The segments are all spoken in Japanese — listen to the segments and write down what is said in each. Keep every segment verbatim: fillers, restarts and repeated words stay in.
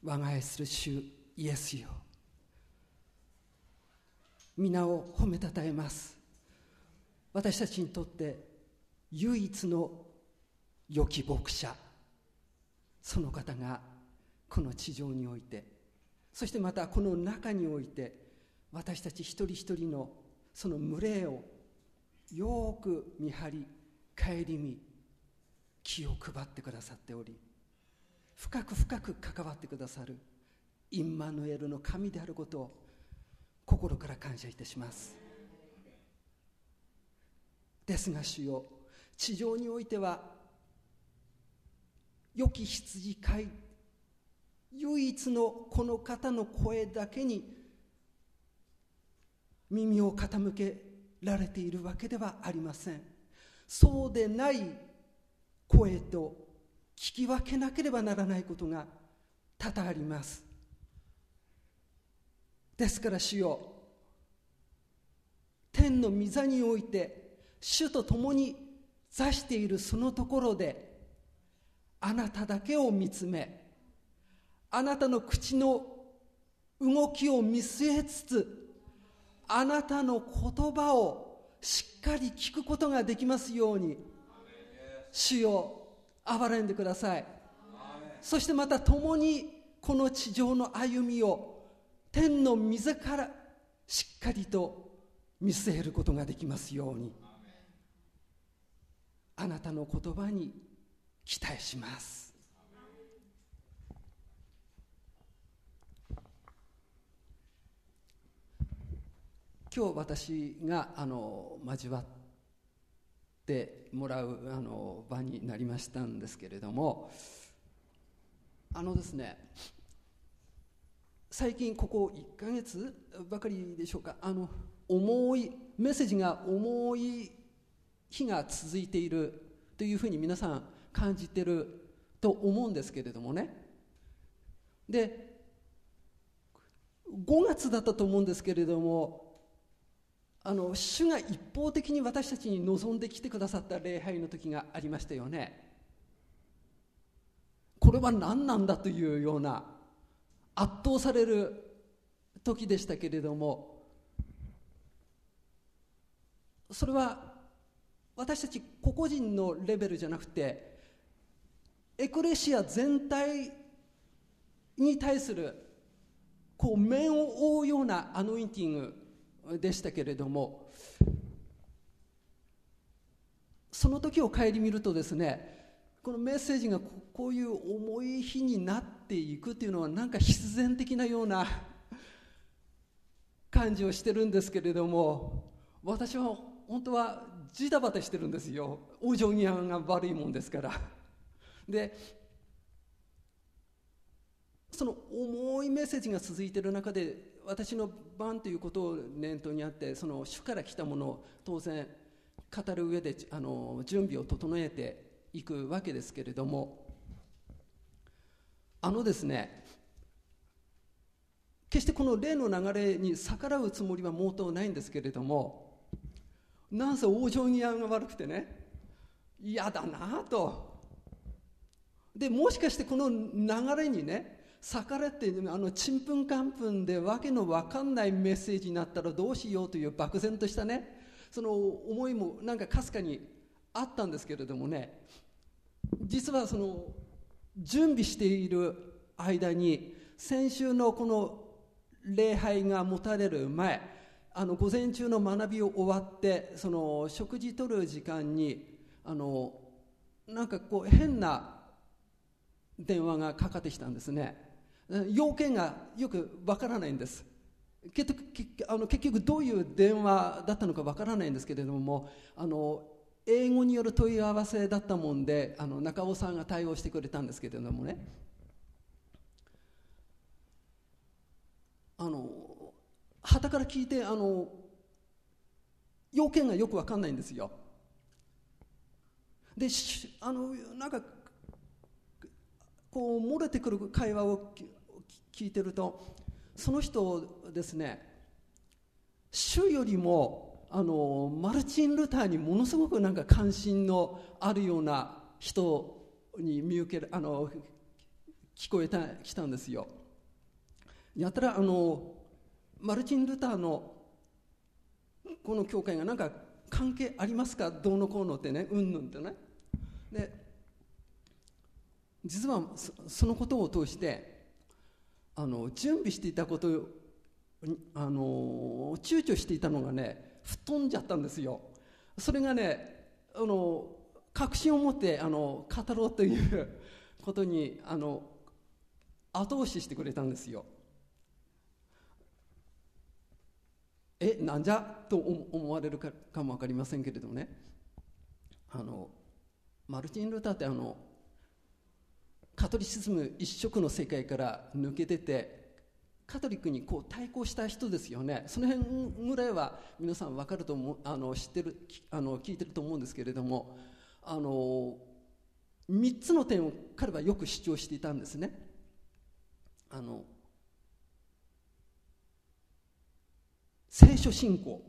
我が愛する主イエスよ、皆を褒めたたえます。私たちにとって唯一の良き牧者、その方がこの地上において、そしてまたこの中において、私たち一人一人のその群れをよく見張り顧み、気を配ってくださっており、深く深く関わってくださるインマヌエルの神であることを心から感謝いたします。ですが主よ、地上においては良き羊飼い、唯一のこの方の声だけに耳を傾けられているわけではありません。そうでない声と聞き分けなければならないことが多々あります。ですから主よ、天の御座において主と共に座しているそのところで、あなただけを見つめ、あなたの口の動きを見据えつつ、あなたの言葉をしっかり聞くことができますように、主よ憐れんでください。そしてまた共にこの地上の歩みを天の御座からしっかりと見据えることができますように、あなたの言葉に期待します。今日私があの交わってもらうあの場になりましたんですけれども、あのですね、最近ここいっかげつばかりでしょうか、あの重いメッセージが重い日が続いているというふうに皆さん感じてると思うんですけれどもね。で、ごがつだったと思うんですけれども、あの主が一方的に私たちに望んできてくださった礼拝の時がありましたよね。これは何なんだというような圧倒される時でしたけれども、それは私たち個々人のレベルじゃなくて、エクレシア全体に対するこう面を覆うようなアノインティングでしたけれども、その時を顧みるとですね、このメッセージがこういう重い日になっていくというのはなんか必然的なような感じをしてるんですけれども、私は本当はジタバタしてるんですよ。往生際が悪いもんですから。で、その重いメッセージが続いている中で、私の番ということを念頭にあって、その主から来たものを当然語る上であの準備を整えていくわけですけれども、あのですね、決してこの例の流れに逆らうつもりは毛頭ないんですけれども、なんせ往生際が悪くてね、嫌だなと。で、もしかしてこの流れにね逆らって、あのちんぷんかんぷんでわけの分かんないメッセージになったらどうしようという漠然としたね、その思いもなんかかすかにあったんですけれどもね、実はその準備している間に、先週のこの礼拝が持たれる前、あの午前中の学びを終わって、その食事とる時間にあのなんかこう変な電話がかかってきたんですね。要件がよくわからないんです。結局、あの結局どういう電話だったのかわからないんですけれども、あの英語による問い合わせだったもんで、あの中尾さんが対応してくれたんですけれどもね、あの傍から聞いて、あの要件がよくわかんないんですよ。で、あのなんかこう漏れてくる会話を聞いてると、その人ですね、主よりもあのマルチン・ルターにものすごくなんか関心のあるような人に見受ける、あの聞こえたきたんですよ。やたらあのマルチン・ルターのこの教会がなんか関係ありますか、どうのこうのってね、うんぬんってね。で実は そ, そのことを通してあの準備していたことをあの躊躇していたのがね、吹っ飛んじゃったんですよ。それがね、あの確信を持ってあの語ろうということにあの後押ししてくれたんですよ。え、なんじゃと思われるかかも分かりませんけれどもね、あのマルチン・ルターってあのカトリシズム一色の世界から抜け出てカトリックにこう対抗した人ですよね。その辺ぐらいは皆さん分かると思う、あの知ってる、あの聞いてると思うんですけれども、あのみっつの点を彼はよく主張していたんですね。あの聖書信仰、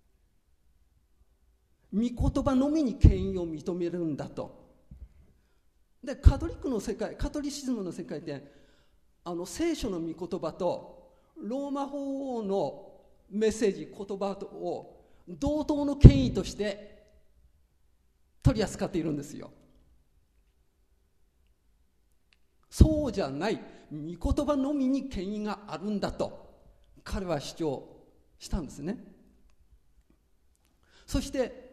御言葉のみに権威を認めるんだと。でカトリックの世界、カトリシズムの世界ってあの聖書の御言葉とローマ法王のメッセージ、言葉を同等の権威として取り扱っているんですよ。そうじゃない、御言葉のみに権威があるんだと彼は主張したんですね。そして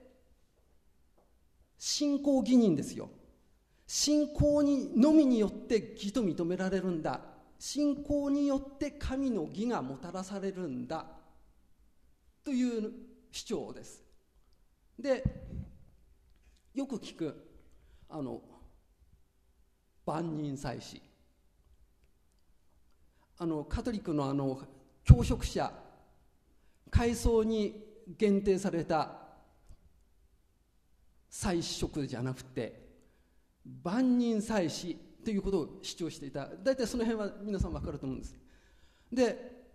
信仰義人ですよ。信仰にのみによって義と認められるんだ、信仰によって神の義がもたらされるんだという主張です。でよく聞くあの万人祭司、あのカトリックのあの教職者、階層に限定された祭司職じゃなくて万人祭司ということを主張していた。大体その辺は皆さん分かると思うんです。で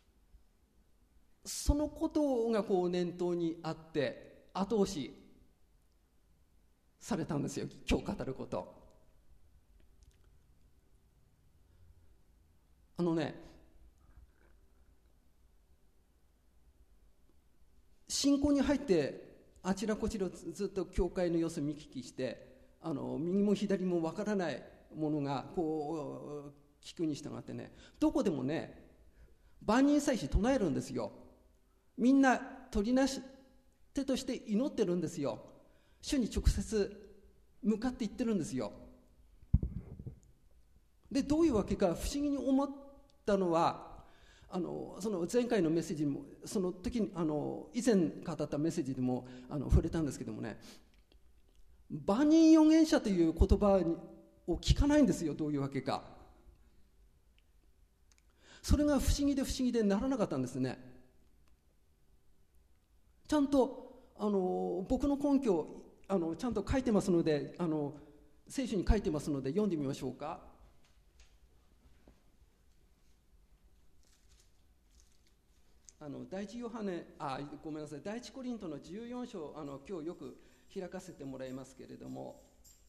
そのことがこう念頭にあって後押しされたんですよ、今日語ること。あのね、信仰に入ってあちらこちらずっと教会の様子を見聞きして、あの右も左もわからないものがこう聞くに従ってね、どこでもね万人祭司唱えるんですよ。みんな取りなし手として祈ってるんですよ。主に直接向かっていってるんですよ。でどういうわけか不思議に思ったのは、あのその前回のメッセージにもその時にあの以前語ったメッセージでもあの触れたんですけどもね、万人預言者という言葉を聞かないんですよ。どういうわけか。それが不思議で不思議でならなかったんですね。ちゃんとあの僕の根拠あのちゃんと書いてますので、あの聖書に書いてますので読んでみましょうか。あの第一ヨハネあごめんなさい第一コリントのじゅうよん章、あの今日よく開かせてもらいますけれども、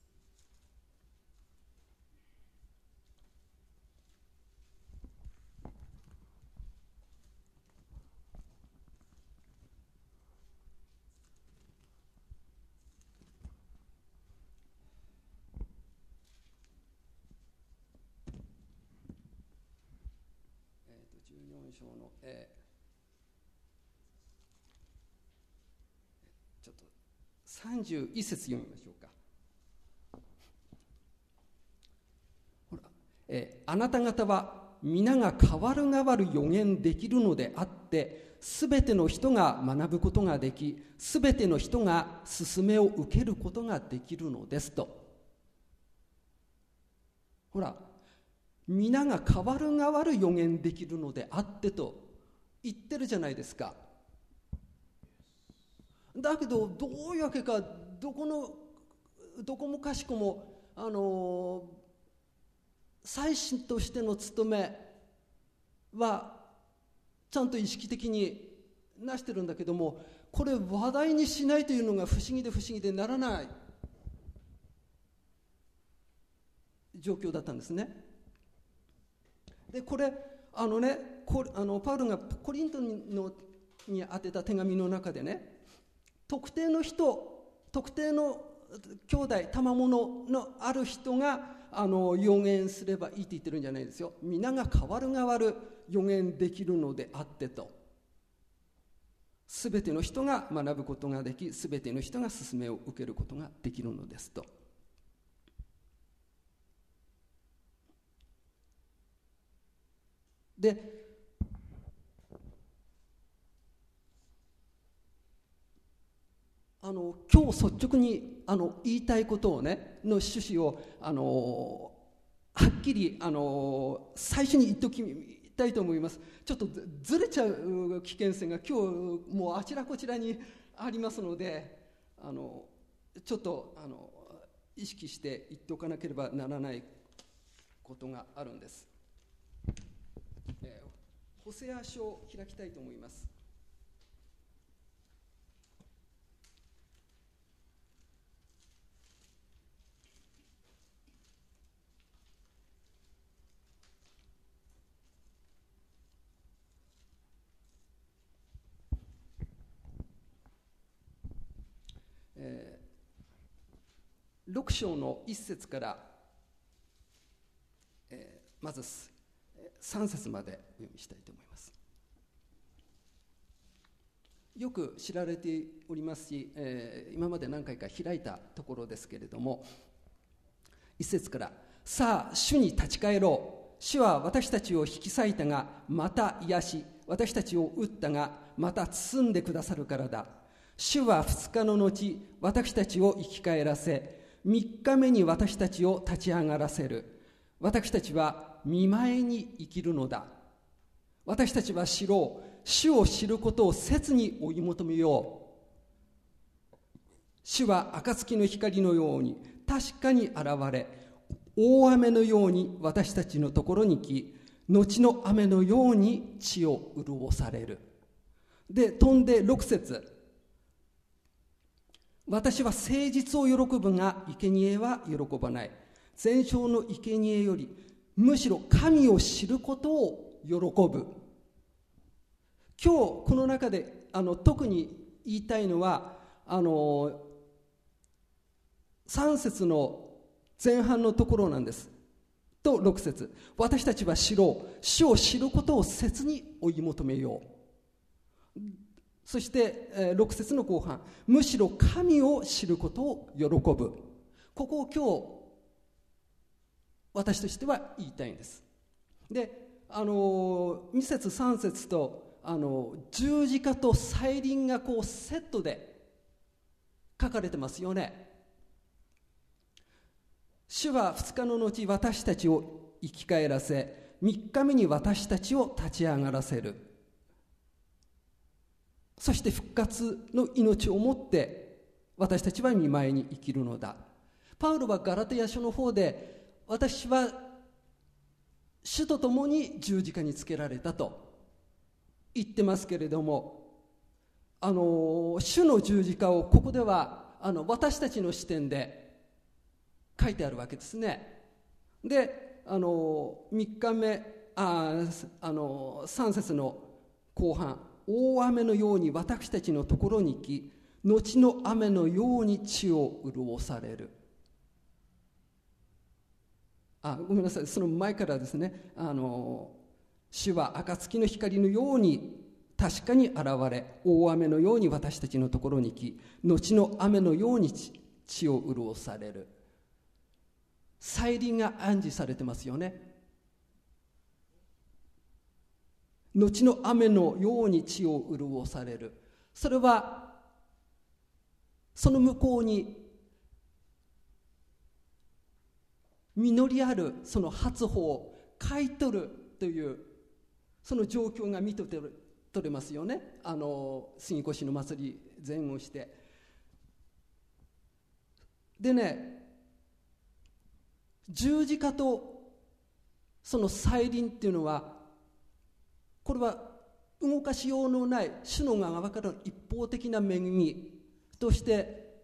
えー、とじゅうよん章の、えーちょっとさんじゅういち節読みましょうか。ほら、えー、あなた方は皆が変わる変わる予言できるのであって、すべての人が学ぶことができ、すべての人が勧めを受けることができるのですと。ほら、皆が変わる変わる予言できるのであってと言ってるじゃないですか。だけどどういうわけか、どこのどこもかしこもあの祭司としての務めはちゃんと意識的になしてるんだけども、これ話題にしないというのが不思議で不思議でならない状況だったんですね。 でこれあのねこあのパウロがコリントのに宛てた手紙の中でね、特定の人、特定の兄弟賜物のある人があの予言すればいいって言ってるんじゃないですよ。皆が変わる変わる予言できるのであってと、すべての人が学ぶことができ、すべての人が勧めを受けることができるのですと。であの今日率直にあの言いたいことをねの趣旨をあのはっきりあの最初に言っておきたいと思います。ちょっとずれちゃう危険性が今日もうあちらこちらにありますので、あのちょっとあの意識して言っておかなければならないことがあるんです。えー、ホセア書を開きたいと思います。えー、ろく章のいっ節から、えー、まずさん節までお読みしたいと思います。よく知られておりますし、えー、今まで何回か開いたところですけれども、いっ節から、さあ主に立ち返ろう。主は私たちを引き裂いたがまた癒し、私たちを打ったがまた包んでくださるからだ。主は二日の後私たちを生き返らせ、三日目に私たちを立ち上がらせる。私たちは見舞いに生きるのだ。私たちは知ろう。主を知ることを切に追い求めよう。主は暁の光のように確かに現れ、大雨のように私たちのところに来、後の雨のように地を潤される。で飛んでろく節、私は誠実を喜ぶが生贄は喜ばない。全焼の生贄よりむしろ神を知ることを喜ぶ。今日この中であの特に言いたいのは、あのさん節の前半のところなんです。とろく節、私たちは知ろう。主を知ることを切に追い求めよう。そして、えー、ろく節の後半、むしろ神を知ることを喜ぶ。ここを今日私としては言いたいんです。で、あのに節さん節とあの十字架と再臨がこうセットで書かれてますよね。主は二日の後私たちを生き返らせ、三日目に私たちを立ち上がらせる。そして復活の命をもって私たちは見舞いに生きるのだ。パウロはガラテヤ書の方で、私は主と共に十字架につけられたと言ってますけれども、あの主の十字架をここではあの私たちの視点で書いてあるわけですね。で、あのみっかめああのさん節の後半、大雨のように私たちのところに来、後の雨のように地を潤される。あ、ごめんなさい、その前からですね、あの主は暁の光のように確かに現れ、大雨のように私たちのところに来、後の雨のように地を潤される。再臨が暗示されてますよね。後の雨のように地を潤される。それはその向こうに実りあるその初穂を買い取るというその状況が見て取れますよね。あの杉越の祭り前後してでね、十字架とその再臨っていうのは、これは動かしようのない主の側からの一方的な恵みとして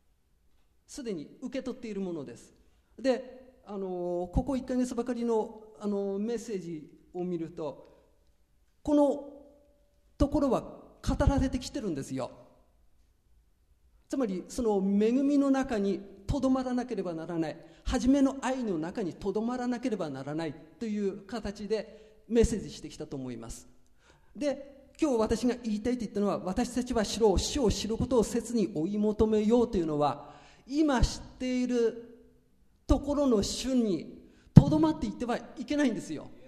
すでに受け取っているものです。で、あのここいっかげつばかりのあのメッセージを見ると、このところは語られてきてるんですよ。つまりその恵みの中にとどまらなければならない、初めの愛の中にとどまらなければならないという形でメッセージしてきたと思います。で、今日私が言いたいと言ったのは、私たちは主を主を知ることを切に追い求めようというのは、今知っているところの主にとどまっていってはいけないんですよ。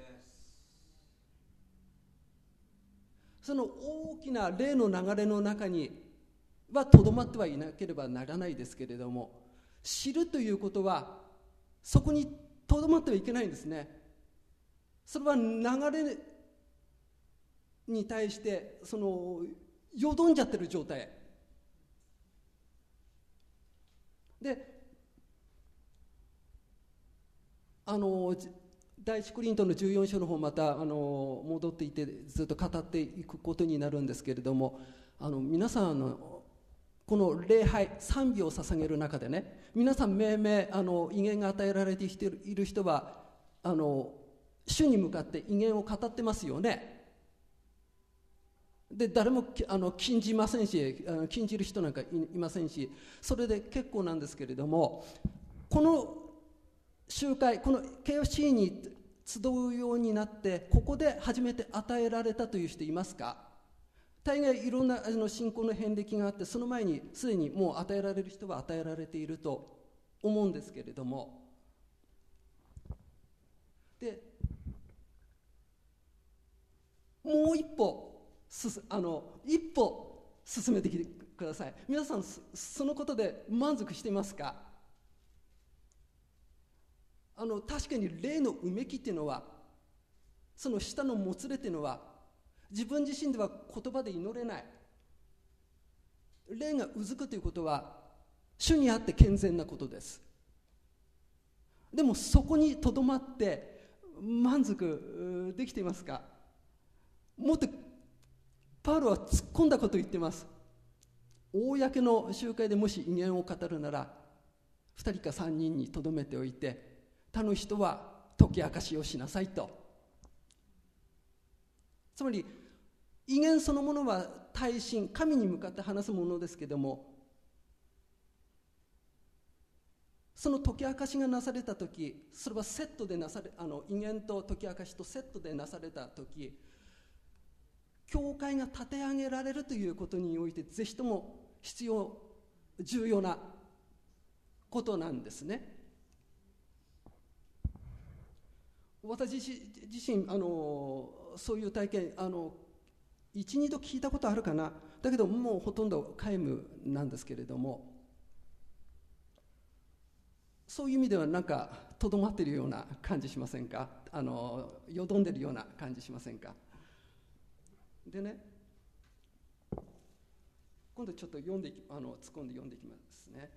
その大きな霊の流れの中にはとどまってはいなければならないですけれども、知るということはそこにとどまってはいけないんですね。それは流れに対してそのよどんじゃってる状態で、あの第一コリントのじゅうよん章の方、またあの戻っていてずっと語っていくことになるんですけれども、あの皆さんのこの礼拝賛美を捧げる中でね、皆さん命名あの威厳が与えられている人はあの主に向かって威厳を語ってますよね。で、誰もあの禁じませんし、禁じる人なんか い, いませんし、それで結構なんですけれども、この集会、この ケーエフシー に集うようになってここで初めて与えられたという人いますか？大概いろんなあの信仰の遍歴があって、その前にすでにもう与えられる人は与えられていると思うんですけれども、でもう一歩すあの一歩進めてきてください。皆さん そ, そのことで満足していますか？あの確かに霊のうめきっていうのは、その下のもつれっていうのは自分自身では言葉で祈れない。霊がうずくということは主にあって健全なことです。でもそこにとどまって満足できていますか？もっとパウロは突っ込んだことを言ってます。公の集会でもし威厳を語るならふたりかさんにんにとどめておいて、他の人は解き明かしをしなさいと。つまり威厳そのものは大信、神に向かって話すものですけれども、その解き明かしがなされたとき、それはセットでなされ、あの威厳と解き明かしとセットでなされたとき、教会が立て上げられるということにおいてぜひとも必要、重要なことなんですね。私自身あのそういう体験あの一二度聞いたことあるかな。だけどもうほとんど皆無なんですけれども、そういう意味ではなんかとどまっているような感じしませんか？あのよどんでるような感じしませんか？でね、今度ちょっと読んでいきあの突っ込んで読んでいきますね。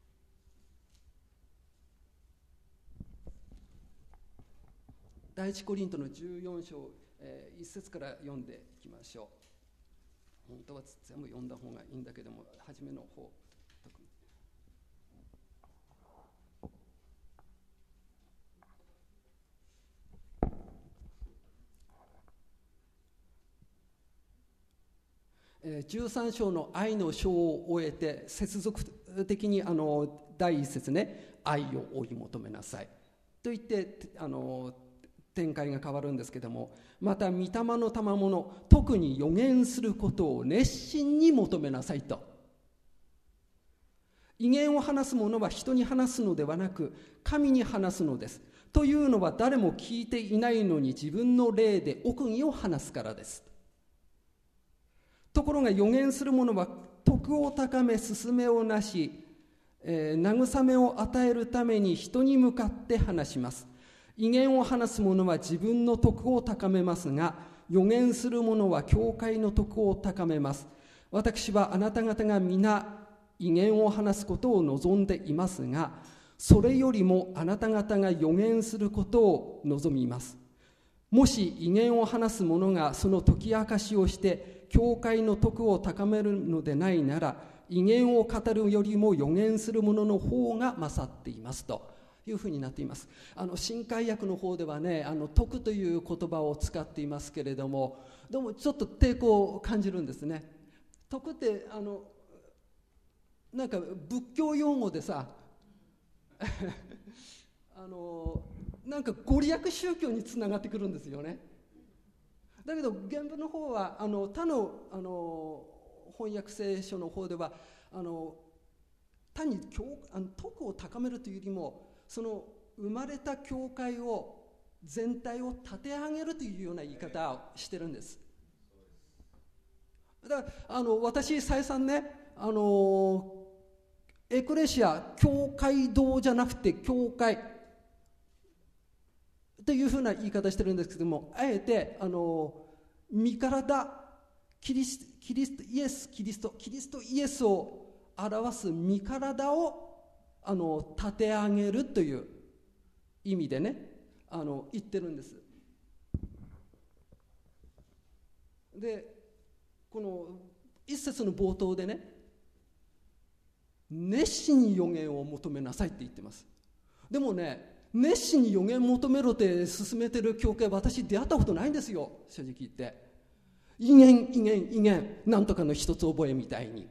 第一コリントのじゅうよん章、えー、一節から読んでいきましょう。本当は全部読んだ方がいいんだけども、初めの方特に。えー、じゅうさん章の愛の章を終えて、接続的にあの第一節ね、愛を追い求めなさいと言ってあの展開が変わるんですけども、また御霊の賜物、特に預言することを熱心に求めなさいと。威厳を話す者は人に話すのではなく神に話すのです。というのは誰も聞いていないのに自分の霊で奥義を話すからです。ところが預言する者は徳を高め勧めをなし、えー、慰めを与えるために人に向かって話します。威厳を話す者は自分の徳を高めますが、預言する者は教会の徳を高めます。私はあなた方が皆威厳を話すことを望んでいますが、それよりもあなた方が預言することを望みます。もし威厳を話す者がその解き明かしをして教会の徳を高めるのでないなら、威厳を語るよりも預言する者の方が勝っていますと。 いうふうになっています。あの新海訳の方ではね、あの徳という言葉を使っていますけれども、どうもちょっと抵抗を感じるんですね。徳ってあのなんか仏教用語でさあのなんかご利益宗教につながってくるんですよね。だけど原文の方はあの他の、あの翻訳聖書の方ではあの単に教あの徳を高めるというよりも、その生まれた教会を全体を立て上げるというような言い方をしてるんです。だからあの私再三ね、あのエクレシア、教会堂じゃなくて教会というふうな言い方してるんですけども、あえてあの身体キリスキリストイエスキリストキリストイエスを表す身体をあの立て上げるという意味でね、あの言ってるんです。でこの一節の冒頭でね、熱心に予言を求めなさいって言ってます。でもね、熱心に予言求めろって進めてる教会、私出会ったことないんですよ、正直言って。異言異言異言なんとかの一つ覚えみたいに。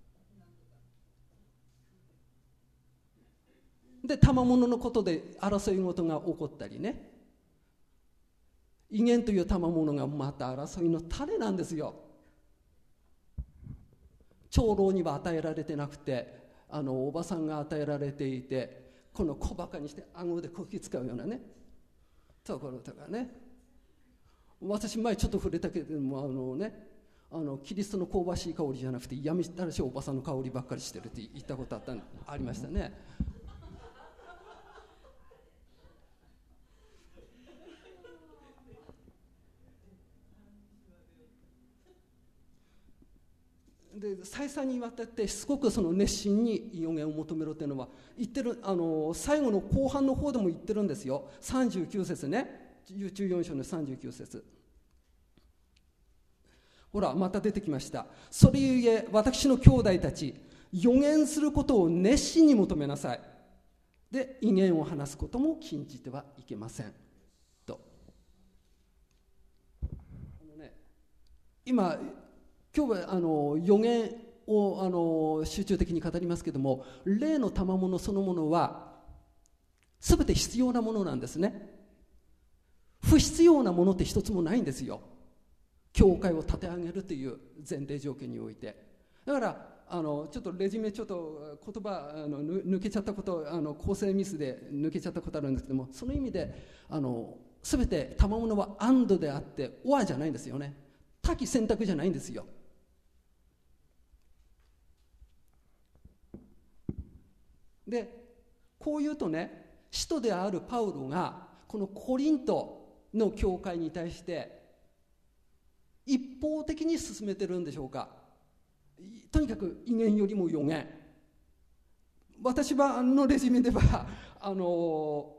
で賜物のことで争い事が起こったりね、異言という賜物がまた争いの種なんですよ。長老には与えられてなくて、あのおばさんが与えられていて、この小バカにして顎でこき使うようなねところとかね。私前ちょっと触れたけれども、あのね、あのキリストの香ばしい香りじゃなくて闇ったらしいおばさんの香りばっかりしてるって言ったことあったありましたね。で再三にわたってすごくその熱心に予言を求めろというのは言ってる、あの最後の後半の方でも言ってるんですよ。さんじゅうきゅう節ね、じゅうよん章のさんじゅうきゅう節、ほらまた出てきました。それゆえ私の兄弟たち、予言することを熱心に求めなさい。で異言を話すことも禁じてはいけませんと。あの、ね、今今日はあの予言をあの集中的に語りますけども、霊の賜物そのものは全て必要なものなんですね。不必要なものって一つもないんですよ、教会を立て上げるという前提条件において。だからあのちょっとレジュメちょっと言葉あの抜けちゃったこと、あの構成ミスで抜けちゃったことあるんですけども、その意味であの全て賜物はアンドであってオアじゃないんですよね。多岐選択じゃないんですよ。でこう言うとね、使徒であるパウロがこのコリントの教会に対して一方的に進めてるんでしょうか。とにかく異言よりも予言。私はのレジュメではあの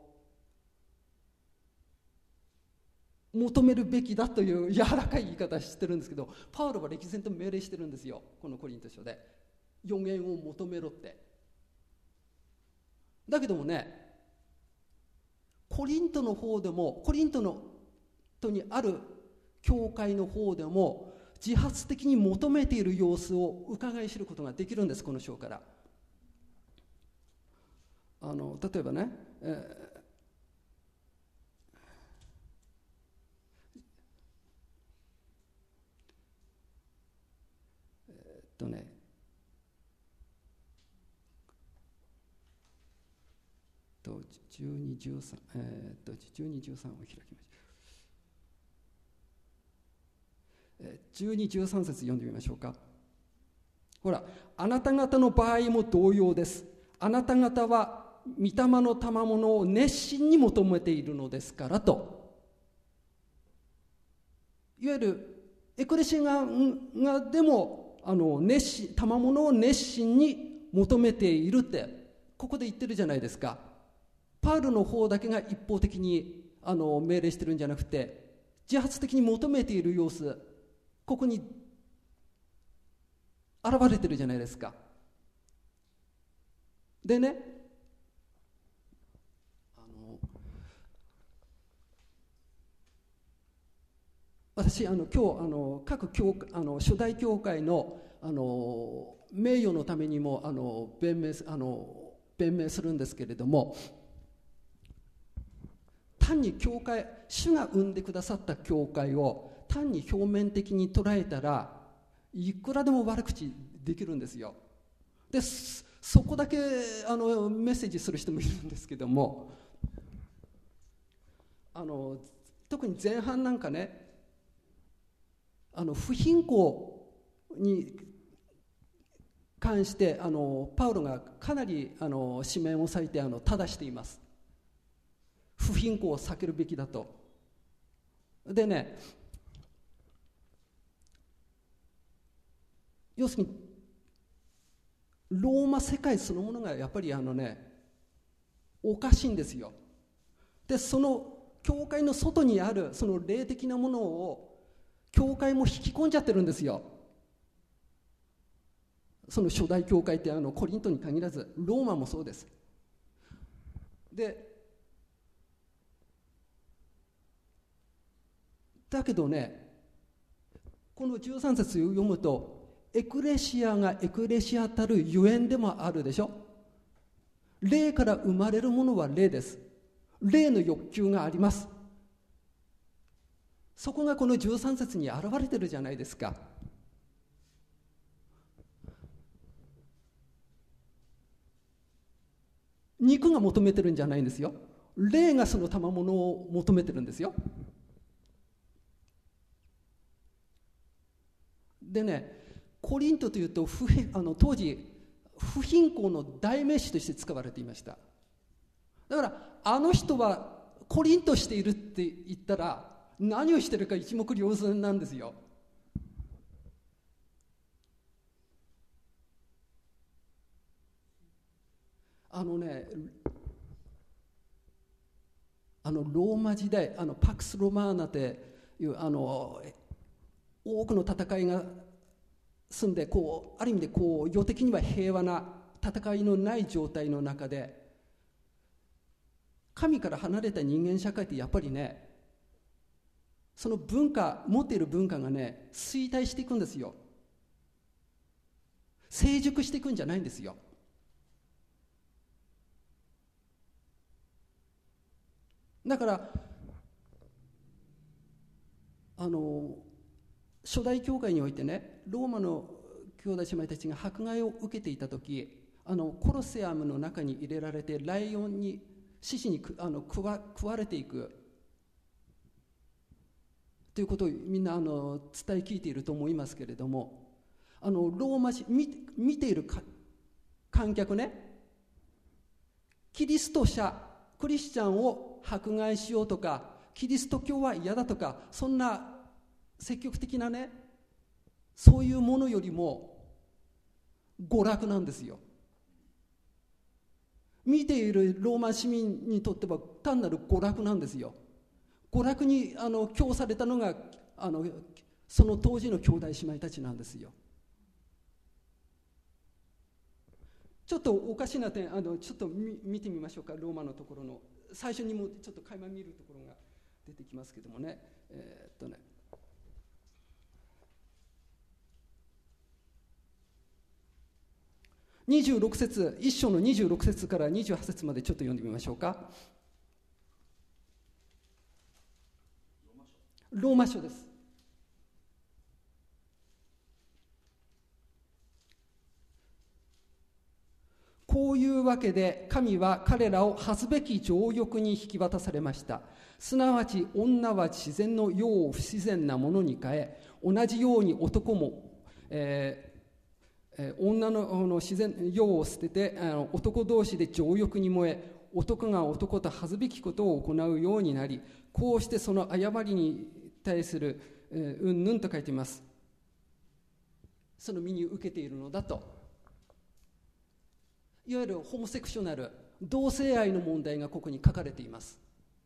求めるべきだという柔らかい言い方してるんですけど、パウロは歴然と命令してるんですよ、このコリント書で。予言を求めろって。だけどもね、コリントの方でも、コリントのとにある教会の方でも自発的に求めている様子を伺い知ることができるんです、この章から。あの例えばね、えーえー、っとねとじゅうに、じゅうさん、えー、っとじゅうに、じゅうさんを開きましょう。じゅうに、じゅうさん節読んでみましょうか。ほら、あなた方の場合も同様です。あなた方は御霊の賜物を熱心に求めているのですからと。いわゆるエクレシアがでもあの熱心賜物を熱心に求めているってここで言ってるじゃないですか。パウロの方だけが一方的にあの命令してるんじゃなくて、自発的に求めている様子、ここに現れてるじゃないですか。でね、 私あの今日あの各教あの初代教会のあの名誉のためにもあの弁明あの弁明するんですけれども、単に教会、主が生んでくださった教会を単に表面的に捉えたらいくらでも悪口できるんですよ。でそこだけあのメッセージする人もいるんですけども、あの特に前半なんかね、あの不貧困に関してあのパウロがかなりあの紙面を割いてあの正しています。不貧困を避けるべきだと。でね、要するにローマ世界そのものがやっぱりあのねおかしいんですよ。でその教会の外にあるその霊的なものを教会も引き込んじゃってるんですよ。その初代教会ってあのコリントに限らずローマもそうです。でだけどね、このじゅうさん節を読むとエクレシアがエクレシアたるゆえんでもあるでしょ。霊から生まれるものは霊です。霊の欲求があります。そこがこのじゅうさん節に現れてるじゃないですか。肉が求めてるんじゃないんですよ。霊がその賜物を求めてるんですよ。でね、コリントというと不あの当時不貧困の代名詞として使われていました。だからあの人はコリントしているって言ったら何をしてるか一目瞭然なんですよ。あのね、あのローマ時代、あのパクス・ロマーナっていうあの多くの戦いが済んで、こうある意味でこう世的には平和な戦いのない状態の中で、神から離れた人間社会ってやっぱりね、その文化持っている文化がね衰退していくんですよ。成熟していくんじゃないんですよ。だからあの初代教会においてね、ローマの兄弟姉妹たちが迫害を受けていた時、あのコロセアムの中に入れられてライオンに獅子にあの食わ食われていくということをみんなあの伝え聞いていると思いますけれども、あのローマ人 見, 見ているか観客ね、キリスト者クリスチャンを迫害しようとか、キリスト教は嫌だとか、そんな積極的なね、そういうものよりも娯楽なんですよ。見ているローマ市民にとっては単なる娯楽なんですよ。娯楽にあの供されたのがあのその当時の兄弟姉妹たちなんですよ。ちょっとおかしな点、あのちょっと 見, 見てみましょうか。ローマのところの最初にもちょっと垣間見るところが出てきますけどもね、えー、っとねにじゅうろく節、一章のにじゅうろく節からにじゅうはち節までちょっと読んでみましょうか。ローマ書です。こういうわけで神は彼らを恥ずべき情欲に引き渡されました。すなわち女は自然の世を不自然なものに変え、同じように男も、えーえー、女 の, の自然世を捨ててあの男同士で情欲に燃え、男が男と恥ずべきことを行うようになり、こうしてその誤りに対する、えー、うんぬんと書いています。その身に受けているのだと。いわゆるホモセクショナル、同性愛の問題がここに書かれています。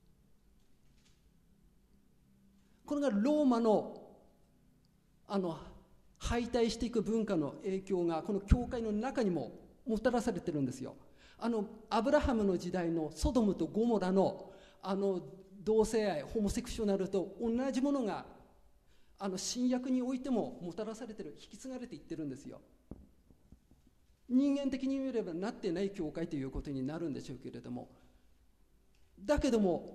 これがローマのあの敗退していく文化の影響がこの教会の中にももたらされてるんですよ。あのアブラハムの時代のソドムとゴモラのあの同性愛、ホモセクショナルと同じものがあの新約においてももたらされてる、引き継がれていってるんですよ。人間的に見ればなってない教会ということになるんでしょうけれども、だけども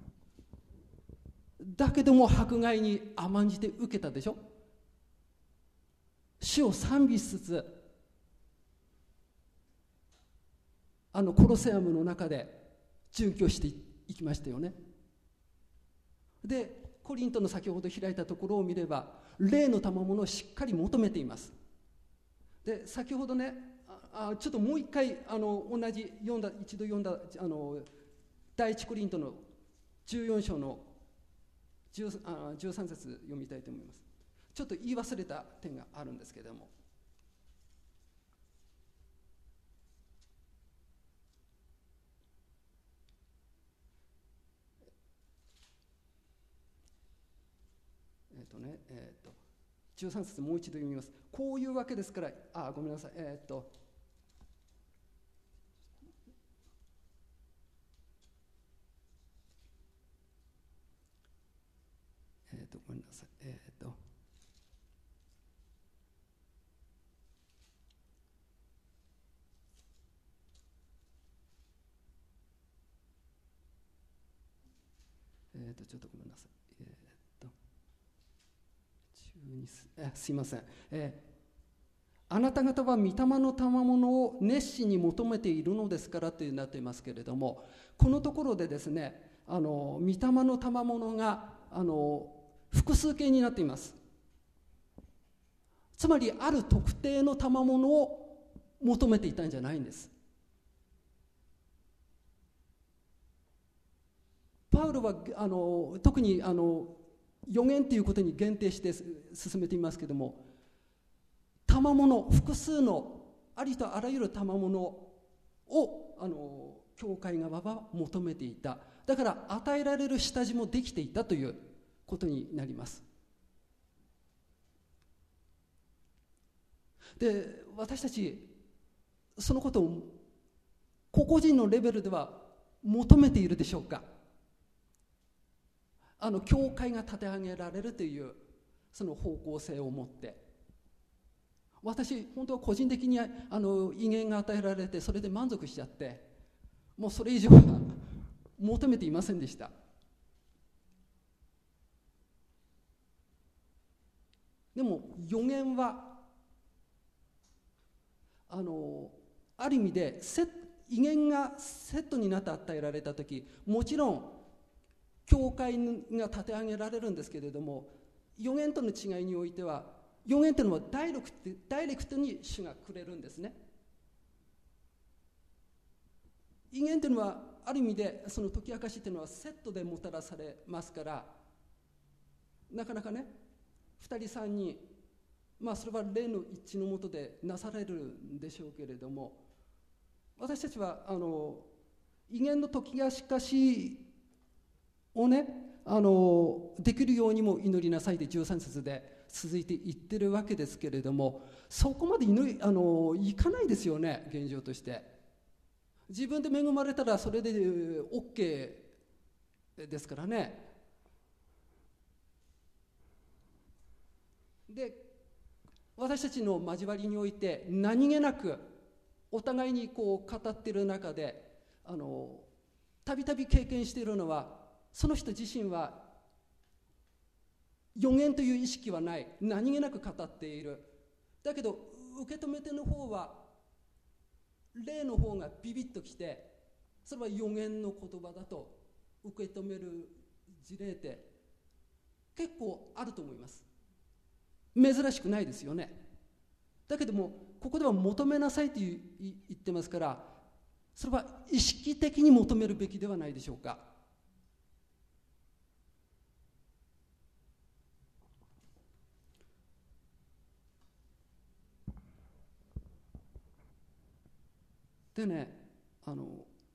だけども迫害に甘んじて受けたでしょ。主を賛美しつつ、あのコロセアムの中で殉教していきましたよね。でコリントの先ほど開いたところを見れば、霊の賜物をしっかり求めています。で先ほどね、ああちょっともう一回あの同じ読んだ一度読んだあの第一コリントのじゅうよん章のじゅうあじゅうさん節読みたいと思います。ちょっと言い忘れた点があるんですけれども、えっ、とねえっ、とじゅうさん節もう一度読みます。こういうわけですから、あごめんなさい、えっ、とえっ、とごめんなさい、えっ、とえっ、とちょっとごめんなさい、えっ、とじゅうにえすいません、えーあなた方は御霊の賜物を熱心に求めているのですからとなっていますけれども、このところでですね、あの御霊の賜物があの複数形になっています。つまりある特定の賜物を求めていたんじゃないんです。パウロはあの特にあの預言ということに限定して進めていますけれども、賜物、複数のありとあらゆる賜物をあの教会側は求めていた。だから与えられる下地もできていたということになります。で私たちそのことを個々人のレベルでは求めているでしょうか。あの教会が立て上げられるというその方向性を持って、私本当は個人的にあの威厳が与えられてそれで満足しちゃって、もうそれ以上は求めていませんでした。でも預言はあのある意味で威厳がセットになって与えられた時、もちろん教会が立て上げられるんですけれども、預言との違いにおいては、預言というのはダイレクト、ダイレクトに主がくれるんですね。威厳というのはある意味でその解き明かしというのはセットでもたらされますから、なかなかねふたりさんにん、まあそれは霊の一致のもとでなされるんでしょうけれども、私たちはあの威厳の解き明かしをねあのできるようにも祈りなさいでじゅうさん節で続いていってるわけですけれども、そこまで祈りあのいかないですよね。現状として自分で恵まれたらそれで OK ですからね。で私たちの交わりにおいて何気なくお互いにこう語っている中で、あのたびたび経験しているのは、その人自身は予言という意識はない、何気なく語っている。だけど受け止め手の方は霊の方がビビッときて、それは予言の言葉だと受け止める事例って結構あると思います。珍しくないですよね。だけどもここでは求めなさいと言ってますから、それは意識的に求めるべきではないでしょうか。でね、あの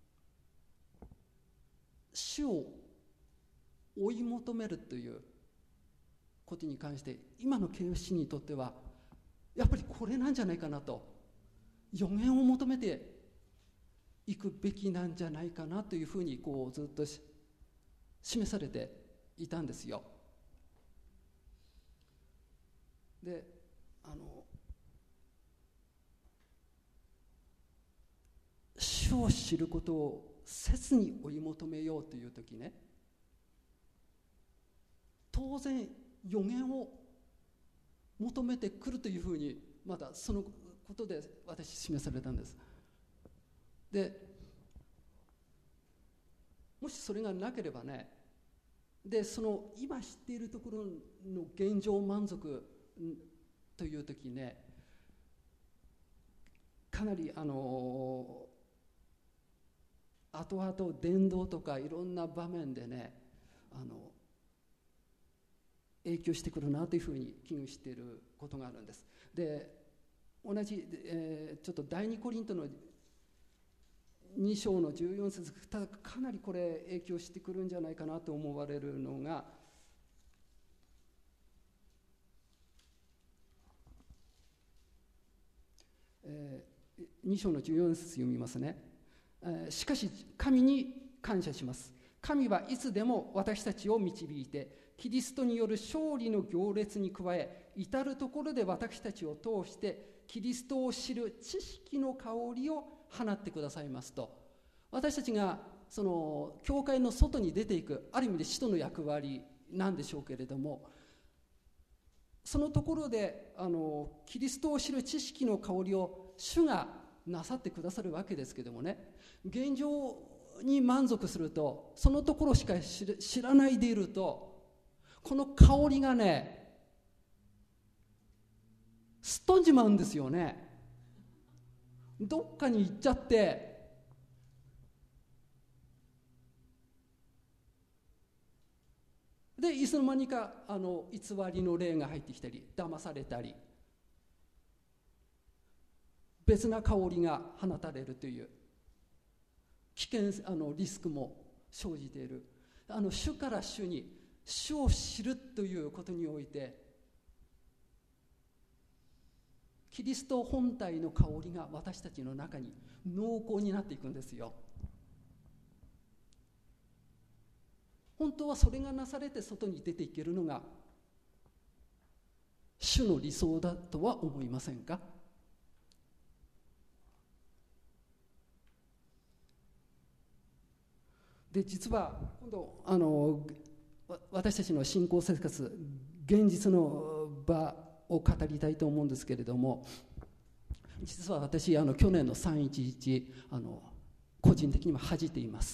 主を追い求めるということに関して、今のケーエフシーにとってはやっぱりこれなんじゃないかなと、予言を求めていくべきなんじゃないかなというふうにこうずっと示されていたんですよ。 であの主を知ることを切に追い求めようというときね、当然予言を求めてくるというふうにまたそのことで私示されたんです。でもしそれがなければね、でその今知っているところの現状満足というときね、かなりあの後々伝道とかいろんな場面でね、あの影響してくるなというふうに危惧していることがあるんです。で同じ、えー、ちょっと第二コリントのに章のじゅうよん節、ただかなりこれ影響してくるんじゃないかなと思われるのが、えー、に章のじゅうよん節読みますね。えー、しかし神に感謝します。神はいつでも私たちを導いて、キリストによる勝利の行列に加え、至るところで私たちを通してキリストを知る知識の香りを放ってくださいますと。私たちがその教会の外に出ていく、ある意味で使徒の役割なんでしょうけれども、そのところであのキリストを知る知識の香りを主がなさってくださるわけですけどもね、現状に満足すると、そのところしか知らないでいると、この香りがねすっ飛んじまうんですよね。どっかに行っちゃって、でいつの間にかあの偽りの霊が入ってきたり、騙されたり、別な香りが放たれるという危険、あのリスクも生じている。あの主から主に、主を知るということにおいて、キリスト本体の香りが私たちの中に濃厚になっていくんですよ。本当はそれがなされて外に出ていけるのが主の理想だとは思いませんか？で実は今度あの私たちの信仰生活、現実の場を語りたいと思うんですけれども、実は私あの去年のさんいちいちあの個人的には恥じています。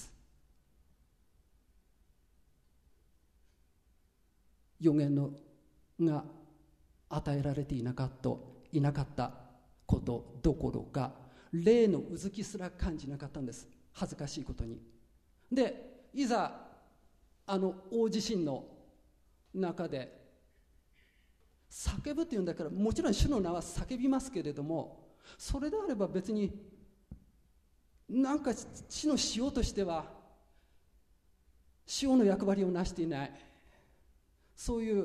予言のが与えられていなかったいなかったことどころか、霊のうずきすら感じなかったんです、恥ずかしいことに。でいざあの大地震の中で叫ぶっていうんだから、もちろん主の名は叫びますけれども、それであれば別になんか地の塩としては塩の役割をなしていない、そういう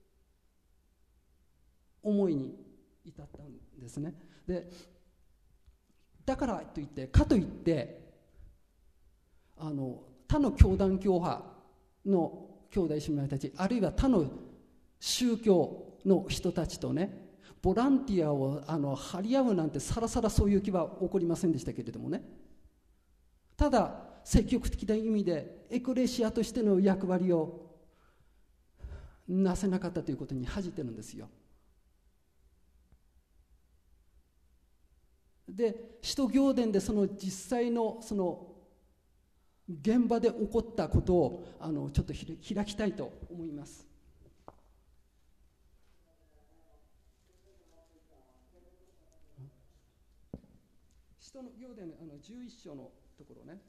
思いに至ったんですね。でだからといってかといってあの他の教団教派の兄弟姉妹たち、あるいは他の宗教の人たちとね、ボランティアをあの張り合うなんてさらさらそういう気は起こりませんでしたけれどもね、ただ積極的な意味でエクレシアとしての役割をなせなかったということに恥じてるんですよ。で使徒行伝でその実際のその現場で起こったことをあのちょっと開きたいと思います。使徒の行伝あのじゅういっ章のところね。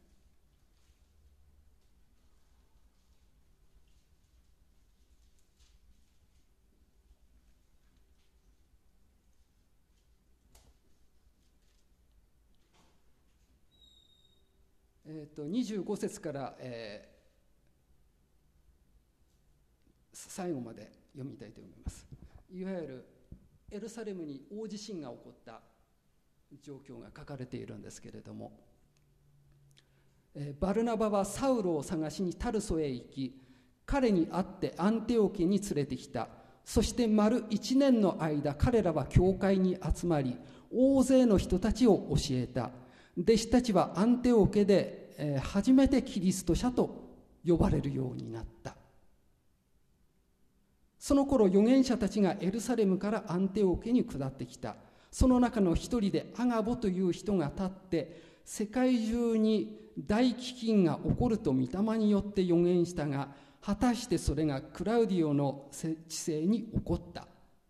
えー、とにじゅうご節から、えー、最後まで読みたいと思います。いわゆるエルサレムに大地震が起こった状況が書かれているんですけれども、えー、バルナバはサウロを探しにタルソへ行き、彼に会ってアンテオケに連れてきた。 そして丸一年の間、彼らは教会に集まり、大勢の人たちを教えた。弟子たちはアンテオケで、えー、初めてキリスト者と呼ばれるようになった。その頃、預言者たちがエルサレムからアンテオケに下ってきた。その中の一人でアガボという人が立って、世界中に大飢饉が起こると御霊によって預言したが、果たしてそれがクラウディオの治世に起こった。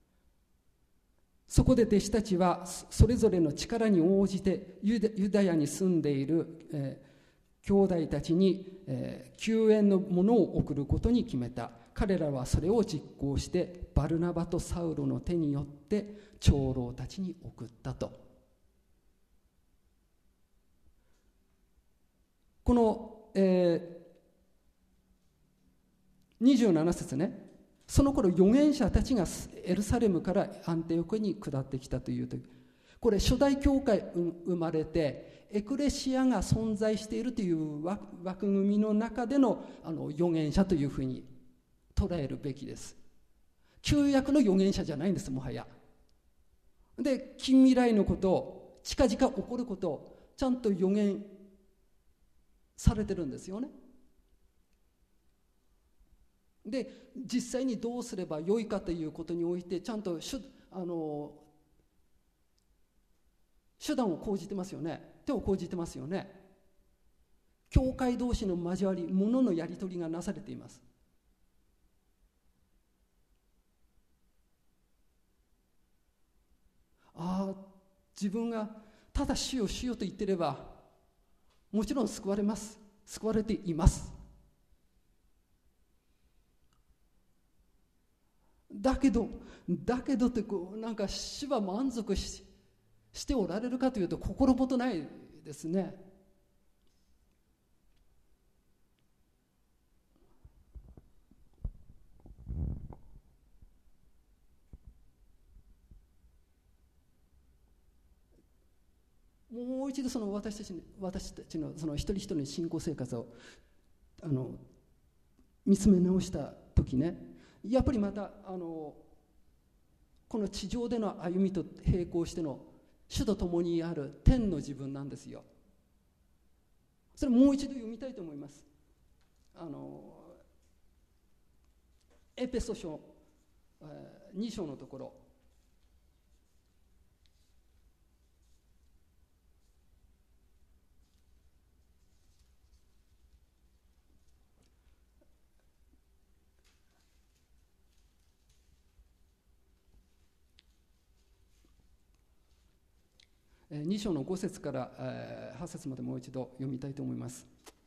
そこで弟子たちはそれぞれの力に応じてユダ、ユダヤに住んでいる、えー、兄弟たちに、えー、救援のものを送ることに決めた。彼らはそれを実行してバルナバとサウロの手によって長老たちに送ったと。この、えー、にじゅうなな節ね、その頃預言者たちがエルサレムからアンテオケに下ってきたというと、これ初代教会生まれてエクレシアが存在しているという枠組みの中での、あの預言者というふうに捉えるべきです。旧約の預言者じゃないんです、もはや。で、近未来のことを、近々起こることをちゃんと預言されてるんですよね。で、実際にどうすればよいかということにおいてちゃんと手あの手段を講じてますよね。手を講じてますよね。教会同士の交わり、物のやり取りがなされています。ああ、自分がただ主よ主よと言ってればもちろん救われます。救われています。だけどだけどってこうなんか主は満足 し, しておられるかというと心もとないですね。もう一度その私たち私たちのその一人一人の信仰生活をあの見つめ直した時ね、やっぱりまたあのこの地上での歩みと並行しての主と共にある天の自分なんですよ。それもう一度読みたいと思います。あのエペソ書に章のところ、に章のご節からはち節までもう一度読みたいと思います。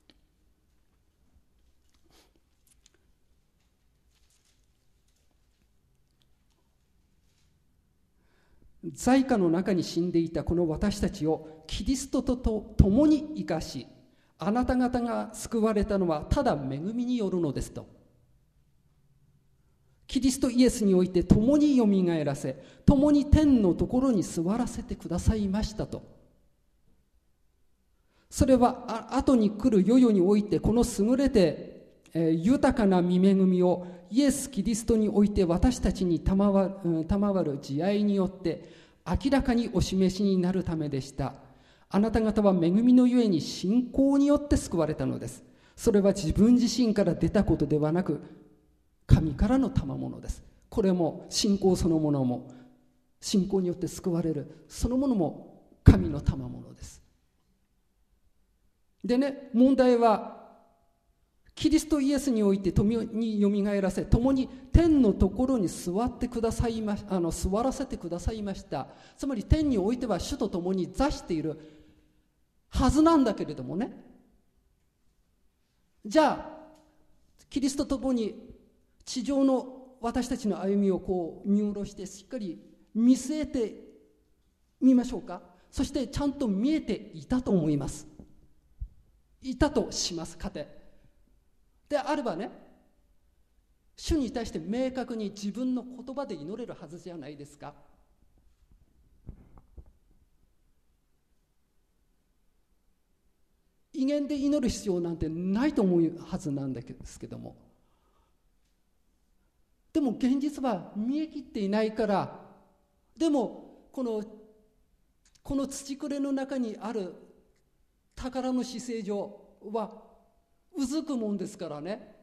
罪禍の中に死んでいたこの私たちをキリストと共に生かし、あなた方が救われたのはただ恵みによるのですと。キリストイエスにおいて共によみがえらせ、共に天のところに座らせてくださいましたと。それは後に来る世々においてこの優れて、えー、豊かな御恵みをイエス・キリストにおいて私たちに賜る、賜る慈愛によって明らかにお示しになるためでした。あなた方は恵みのゆえに信仰によって救われたのです。それは自分自身から出たことではなく、神からの賜物です。これも信仰そのものも、信仰によって救われるそのものも神の賜物です。でね、問題はキリストイエスにおいて共によみがえらせ、共に天のところに座ってくださいまあの座らせてくださいました。つまり天においては主と共に座しているはずなんだけれどもね、じゃあキリストと共に地上の私たちの歩みをこう見下ろしてしっかり見据えてみましょうか。そしてちゃんと見えていたと思います。いたとします。家庭であればね、主に対して明確に自分の言葉で祈れるはずじゃないですか。威厳で祈る必要なんてないと思うはずなんですけども、でもも現実は見えきっていないから、でもこのこの土くれの中にある宝の至聖所はうずくもんですからね、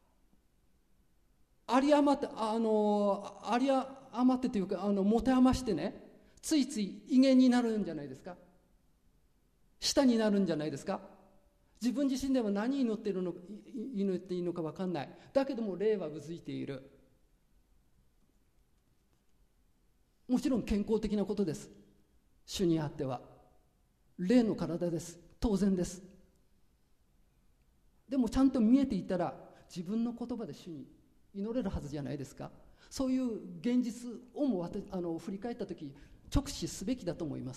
有り余ってあの有り余ってというかあの持て余してね、ついつい威厳になるんじゃないですか、舌になるんじゃないですか。自分自身では何祈っているの祈っていいのか分かんない。だけども霊はうずいている。もちろん健康的なことです。主にあっては霊の体です。当然です。でもちゃんと見えていたら自分の言葉で主に祈れるはずじゃないですか。そういう現実をもあの振り返ったとき直視すべきだと思います。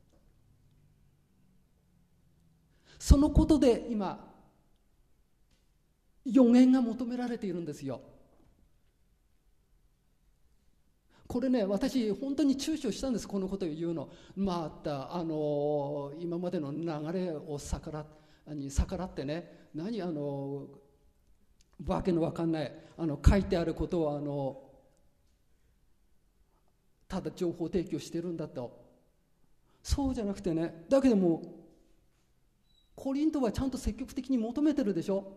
そのことで今予言が求められているんですよ。これね、私本当に躊躇したんです、このことを言うの。またあの今までの流れを逆らに逆らってね、何あのわけのわかんないあの書いてあることをあのただ情報提供してるんだと。そうじゃなくてね、だけどもコリントはちゃんと積極的に求めてるでしょ。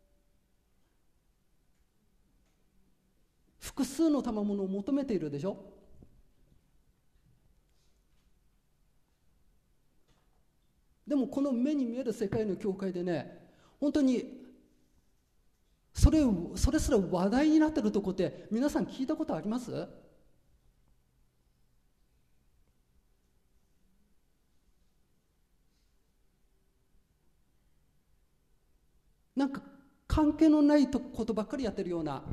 複数の賜物を求めているでしょ。でもこの目に見える世界の教会でね、本当にそれそれすら話題になっているところって皆さん聞いたことあります？なんか関係のないことばっかりやってるような、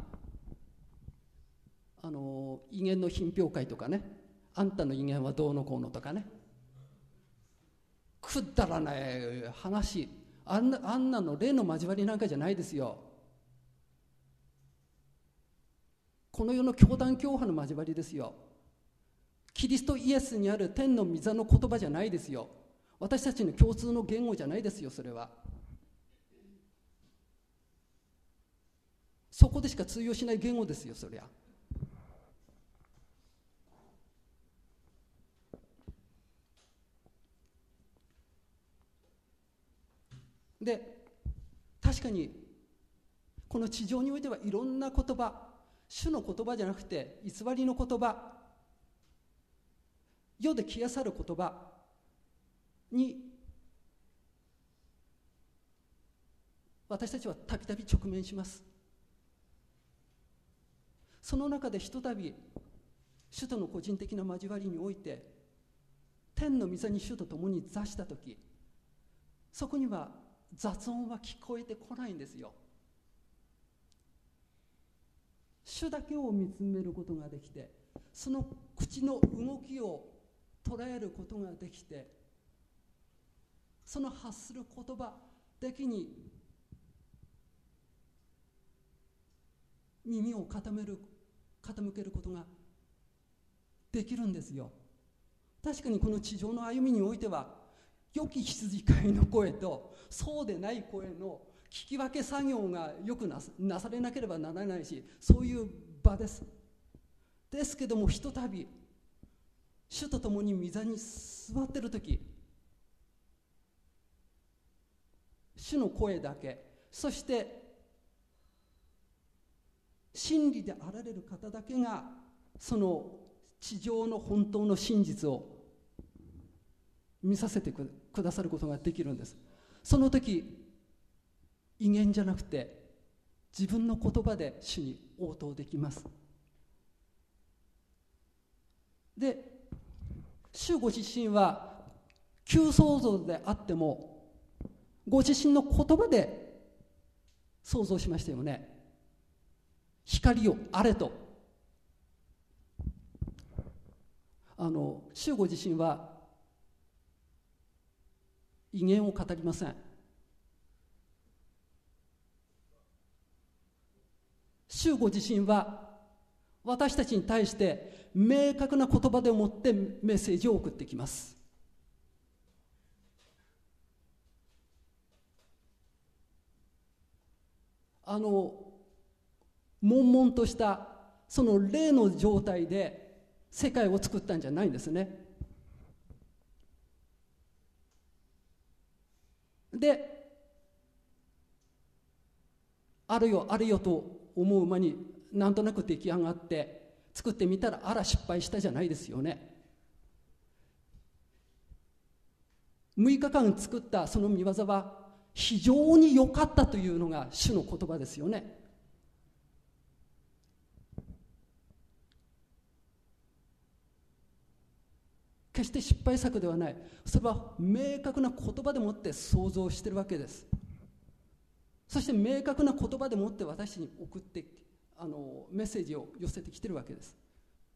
あの威厳の品評会とかね、あんたの威厳はどうのこうのとかね、くだらない話、あんな、あんなの霊の交わりなんかじゃないですよ。この世の教団教派の交わりですよ。キリストイエスにある天の御座の言葉じゃないですよ。私たちの共通の言語じゃないですよ。それはそこでしか通用しない言語ですよ、そりゃ。で、確かにこの地上においてはいろんな言葉、主の言葉じゃなくて偽りの言葉、世で消え去る言葉に私たちはたびたび直面します。その中でひとたび主との個人的な交わりにおいて天の御座に主と共に座したとき、そこには雑音は聞こえてこないんですよ。主だけを見つめることができて、その口の動きを捉えることができて、その発する言葉だけに耳を傾める傾けることができるんですよ。確かにこの地上の歩みにおいては、良き羊飼いの声とそうでない声の聞き分け作業がよくななされなければならないし、そういう場です。ですけども、ひとたび主と共に御座に座っているとき、主の声だけ、そして真理であられる方だけがその地上の本当の真実を見させてくださることができるんです。その時、威厳じゃなくて自分の言葉で主に応答できます。で、主ご自身は旧創造であってもご自身の言葉で創造しましたよね。光をあれと。あの主ご自身は威厳を語りません。主ご自身は私たちに対して明確な言葉でもってメッセージを送ってきます。あの悶々としたその霊の状態で世界を作ったんじゃないんですね。で、あるよあるよと思う間になんとなく出来上がって作ってみたら、あら失敗したじゃないですよね。むいかかん作ったその御業は非常に良かったというのが主の言葉ですよね。決して失敗作ではない。それは明確な言葉でもって想像しているわけです。そして明確な言葉でもって私に送ってあのメッセージを寄せてきているわけです。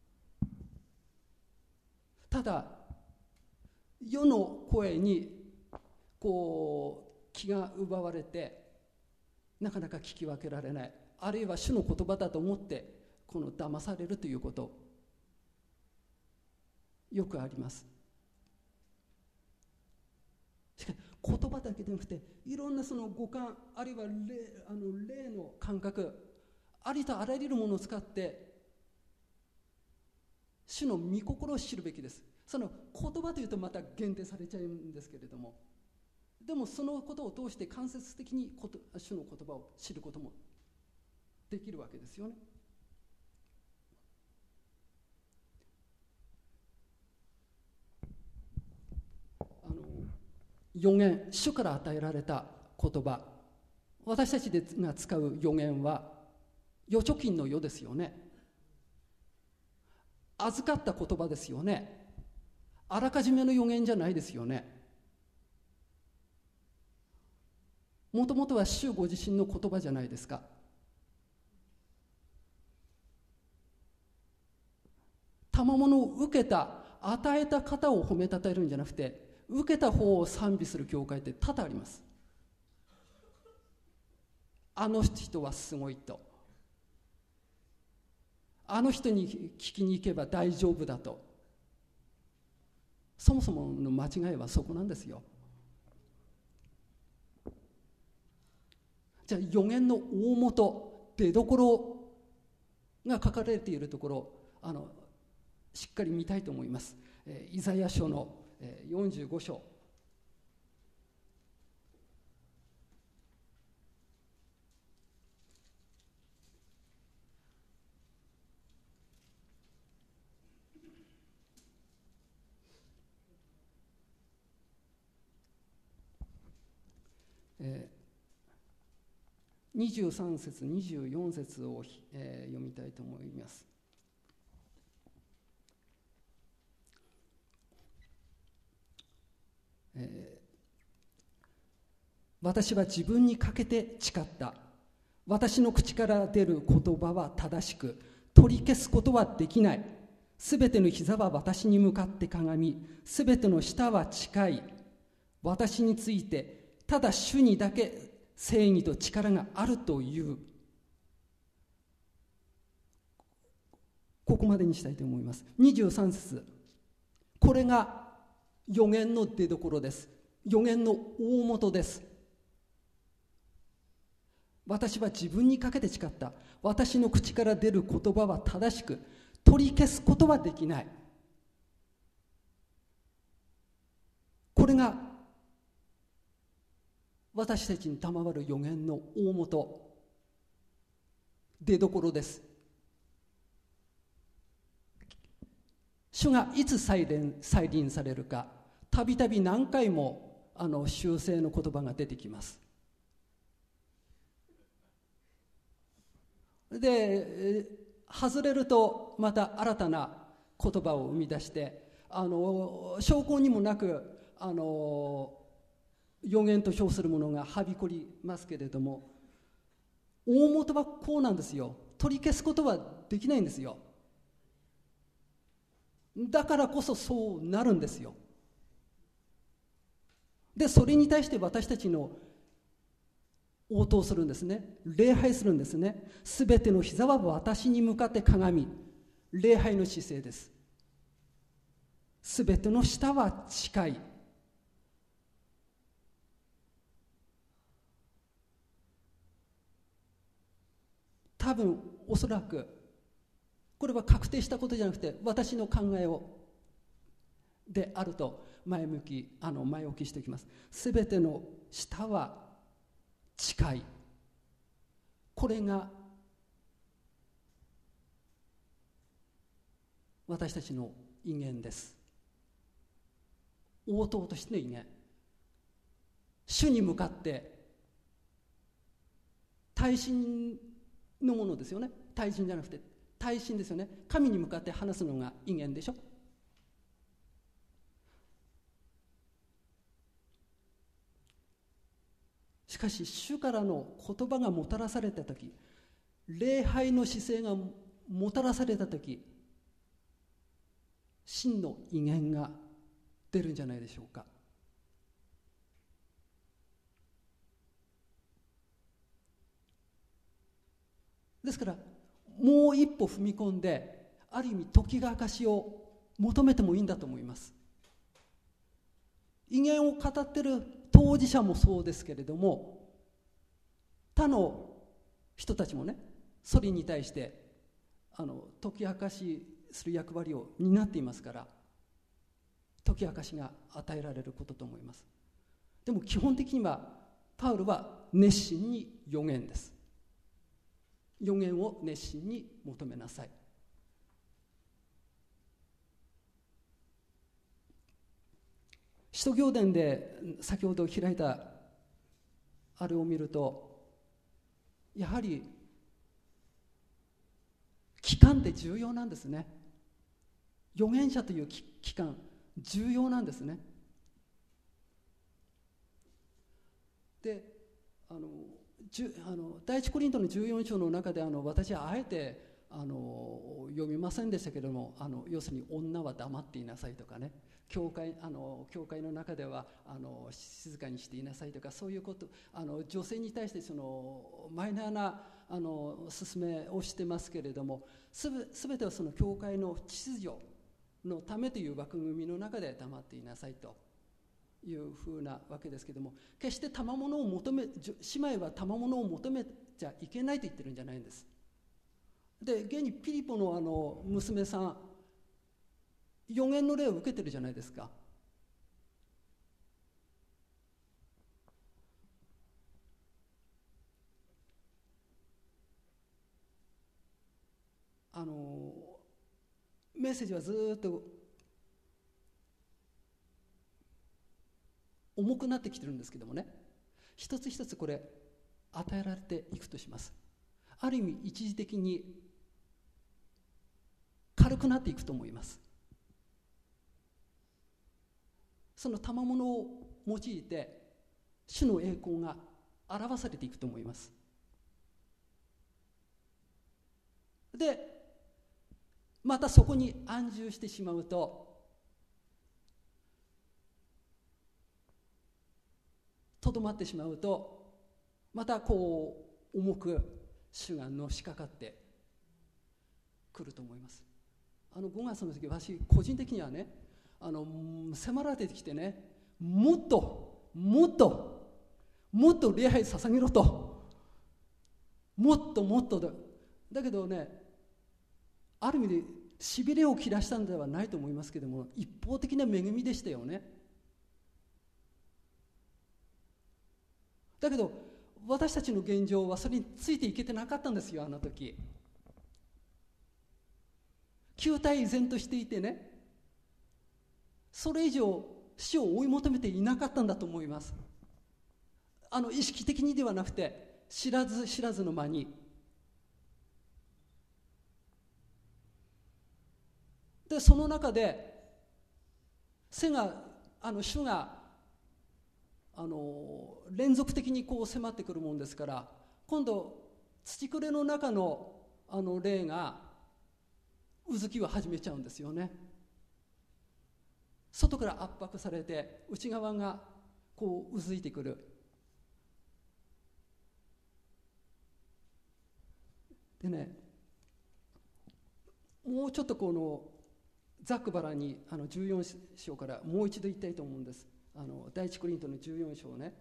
ただ世の声にこう気が奪われてなかなか聞き分けられない、あるいは主の言葉だと思ってこの騙されるということよくあります。しかし言葉だけでなくていろんなその五感あるいは霊、あの霊の感覚、ありとあらゆるものを使って主の御心を知るべきです。その言葉というとまた限定されちゃうんですけれども、でもそのことを通して間接的にこと主の言葉を知ることもできるわけですよね。あの預言、主から与えられた言葉、私たちが使う預言は預貯金の世ですよね。預かった言葉ですよね。あらかじめの預言じゃないですよね。もともとは主ご自身の言葉じゃないですか。賜物を受けた、与えた方を褒めたたえるんじゃなくて、受けた方を賛美する教会って多々あります。あの人はすごいと、あの人に聞きに行けば大丈夫だと。そもそもの間違いはそこなんですよ。じゃあ預言の大元、出どころが書かれているところ、あのしっかり見たいと思います。えー、イザヤ書の、えー、よんじゅうご章、えー、にじゅうさん節にじゅうよん節を、えー、読みたいと思います。えー、私は自分にかけて誓った。私の口から出る言葉は正しく、取り消すことはできない。すべての膝は私に向かってかがみ、すべての舌は近い。私についてただ主にだけ正義と力があるという。ここまでにしたいと思います。にじゅうさん節、これが預言の出どころです。預言の大元です。私は自分にかけて誓った。私の口から出る言葉は正しく、取り消すことはできない。これが私たちに賜る預言の大元、出どころです。主がいつ再臨、再臨されるか、たびたび何回もあの修正の言葉が出てきます。で、外れるとまた新たな言葉を生み出して、あの証拠にもなくあの預言と称するものがはびこりますけれども、大元はこうなんですよ。取り消すことはできないんですよ。だからこそそうなるんですよ。で、それに対して私たちの応答するんですね。礼拝するんですね。すべての膝は私に向かってかがみ、礼拝の姿勢です。すべての舌は近い。多分おそらくこれは確定したことじゃなくて私の考えをであると前向きあの前置きしておきます。すべての下は近い、これが私たちの威厳です。応答としての威厳、主に向かって対人のものですよね。対人じゃなくて対人ですよね。神に向かって話すのが威厳でしょ。しかし主からの言葉がもたらされたとき、礼拝の姿勢がもたらされたとき、真の威厳が出るんじゃないでしょうか。ですからもう一歩踏み込んで、ある意味時が明かしを求めてもいいんだと思います。威厳を語ってる当事者もそうですけれども、他の人たちもね、それに対してあの解き明かしする役割を担っていますから、解き明かしが与えられることと思います。でも基本的にはパウロは熱心に予言です。予言を熱心に求めなさい。使徒行伝で先ほど開いたあれを見ると、やはり期間って重要なんですね。預言者という期間重要なんですね。で、あのじゅあの第一コリントのじゅうよん章の中であの私はあえてあの読みませんでしたけれども、あの要するに女は黙っていなさいとかね、教会あの教会の中ではあの静かにしていなさいとか、そういうこと、あの女性に対してそのマイナーなあの勧めをしてますけれども、すべ、すべてはその教会の秩序のためという枠組みの中で黙っていなさいというふうなわけですけれども、決して賜物を求め、姉妹は賜物を求めちゃいけないと言ってるんじゃないんです。で、現にピリポのあの娘さん、預言の霊を受けてるじゃないですか。あのメッセージはずっと重くなってきてるんですけどもね、一つ一つこれ与えられていくとします。ある意味一時的に軽くなっていくと思います。その賜物を用いて主の栄光が表されていくと思います。でまたそこに安住してしまうと、とどまってしまうと、またこう重く主がのしかかってくると思います。あのごがつの時、私個人的にはね、あの迫られてきてね、もっともっともっと礼拝捧げろと、もっともっとだ。だけどね、ある意味でしびれを切らしたんではないと思いますけども、一方的な恵みでしたよね。だけど私たちの現状はそれについていけてなかったんですよ。あの時旧態依然としていてね、それ以上死を追い求めていなかったんだと思います。あの意識的にではなくて、知らず知らずの間に。でその中で背があの主があの連続的にこう迫ってくるもんですから、今度土くれの中のあの霊がうずきを始めちゃうんですよね。外から圧迫されて内側がこううずいてくる。でね、もうちょっとこのざっくばらんにあのじゅうよん章からもう一度言いたいと思うんです。あの第一コリントのじゅうよん章ね。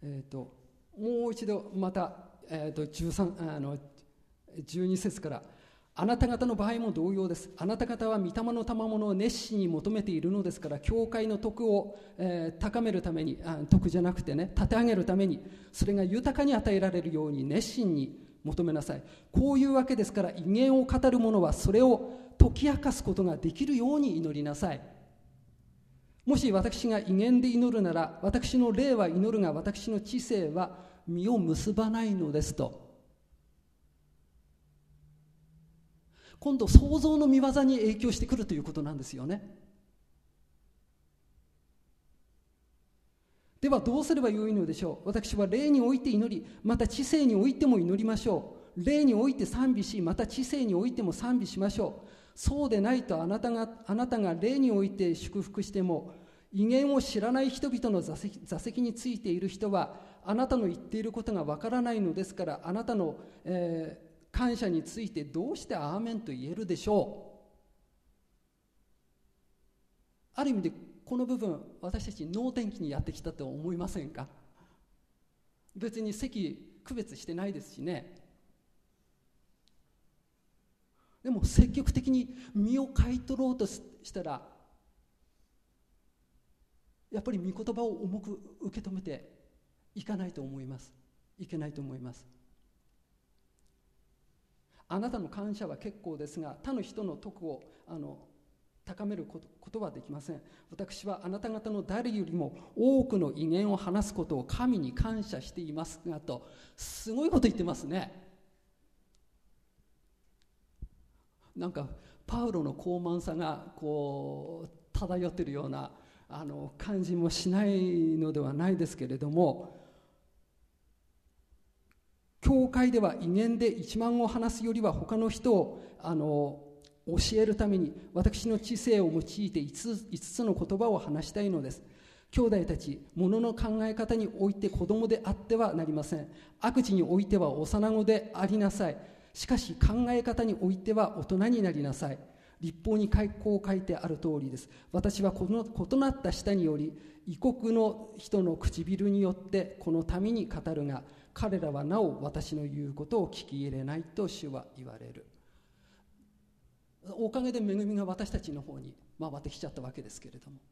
えー、ともう一度また、えー、とじゅうさんあのじゅうに節から、あなた方の場合も同様です。あなた方は御霊の賜物を熱心に求めているのですから、教会の徳を、えー、高めるために、あ徳じゃなくてね、立て上げるために、それが豊かに与えられるように熱心に求めなさい。こういうわけですから、異言を語る者はそれを解き明かすことができるように祈りなさい。もし私が異言で祈るなら、私の霊は祈るが私の知性は実を結ばないのですと。今度創造の御業に影響してくるということなんですよね。ではどうすればよいのでしょう。私は霊において祈り、また知性においても祈りましょう。霊において賛美し、また知性においても賛美しましょう。そうでないと、あなたがあなたが霊において祝福しても、異言を知らない人々の座席、座席についている人はあなたの言っていることがわからないのですから、あなたの、えー感謝についてどうしてアーメンと言えるでしょう。ある意味でこの部分、私たち能天気にやってきたと思いませんか。別に席区別してないですしね。でも積極的に身を買い取ろうとしたら、やっぱり御言葉を重く受け止めていかないと思いますいけないと思います。あなたの感謝は結構ですが、他の人の徳をあの高めること、ことはできません。私はあなた方の誰よりも多くの異言を話すことを神に感謝していますがと、すごいこと言ってますね。なんかパウロの高慢さがこう漂っているようなあの感じもしないのではないですけれども、教会では異言で一万を話すよりは他の人をあの教えるために私の知性を用いて五つ、五つの言葉を話したいのです。兄弟たち、物の考え方において子供であってはなりません。悪事においては幼子でありなさい。しかし考え方においては大人になりなさい。律法にこう書いてある通りです。私はこの異なった舌により異国の人の唇によってこの民に語るが、彼らはなお私の言うことを聞き入れないと主は言われる。おかげで恵みが私たちの方に回ってきちゃったわけですけれども、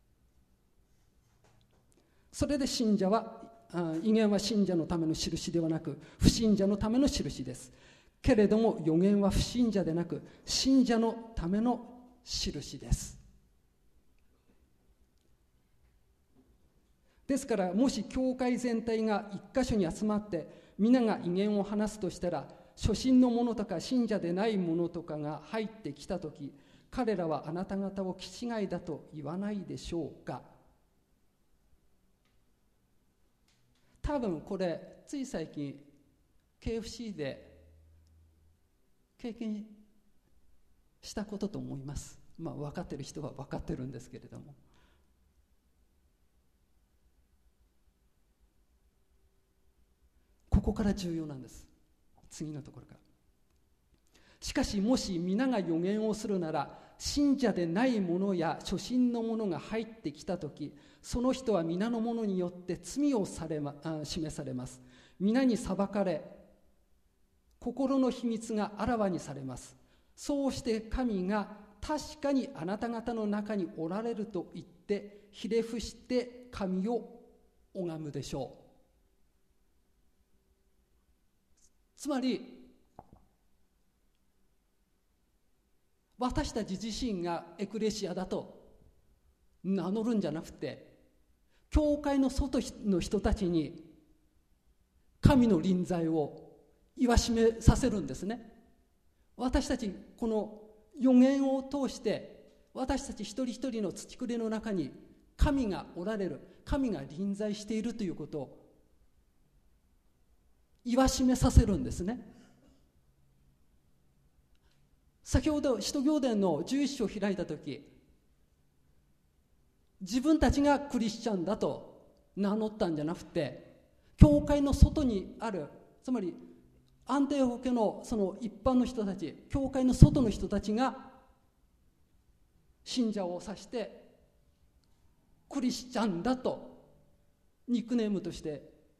それで信者は異言は信者のための印ではなく不信者のための印です。けれども預言は不信者でなく信者のための印です。ですから、もし教会全体が一箇所に集まって皆が異言を話すとしたら、初信の者とか信者でない者とかが入ってきたとき、彼らはあなた方を気違いだと言わないでしょうか。多分これつい最近 ケーエフシー で経験したことと思います。まあ分かってる人は分かってるんですけれども、ここから重要なんです。次のところから。しかしもし皆が預言をするなら、信者でない者や初信の者が入ってきたとき、その人は皆の者によって罪をされ、ま、示されます。皆に裁かれ、心の秘密があらわにされます。そうして神が確かにあなた方の中におられると言ってひれ伏して神を拝むでしょう。つまり私たち自身がエクレシアだと名乗るんじゃなくて、教会の外の人たちに神の臨在を言わしめさせるんですね。私たちこの預言を通して私たち一人一人の土くれの中に神がおられる、神が臨在しているということを言わしめさせるんですね。先ほど使徒行伝のじゅういっ章を開いたとき、自分たちがクリスチャンだと名乗ったんじゃなくて、教会の外にある、つまりアンテオ家のその一般の人たち、教会の外の人たちが信者を指してクリスチャンだとニックネームとして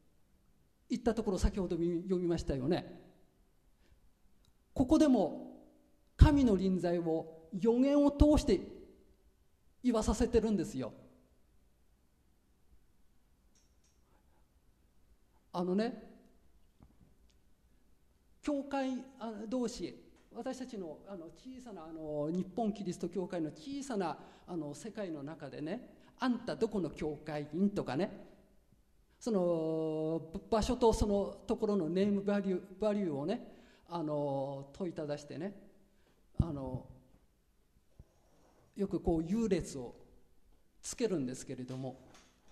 言ったところ、先ほど読みましたよね。ここでも神の臨在を預言を通して言わさせてるんですよ。あのね、教会同士、私たちのあの小さなあの日本キリスト教会の小さなあの世界の中でね、あんたどこの教会員とかね、その場所とそのところのネームバリュー、バリューをね、あの問いただしてね、あのよくこう優劣をつけるんですけれども、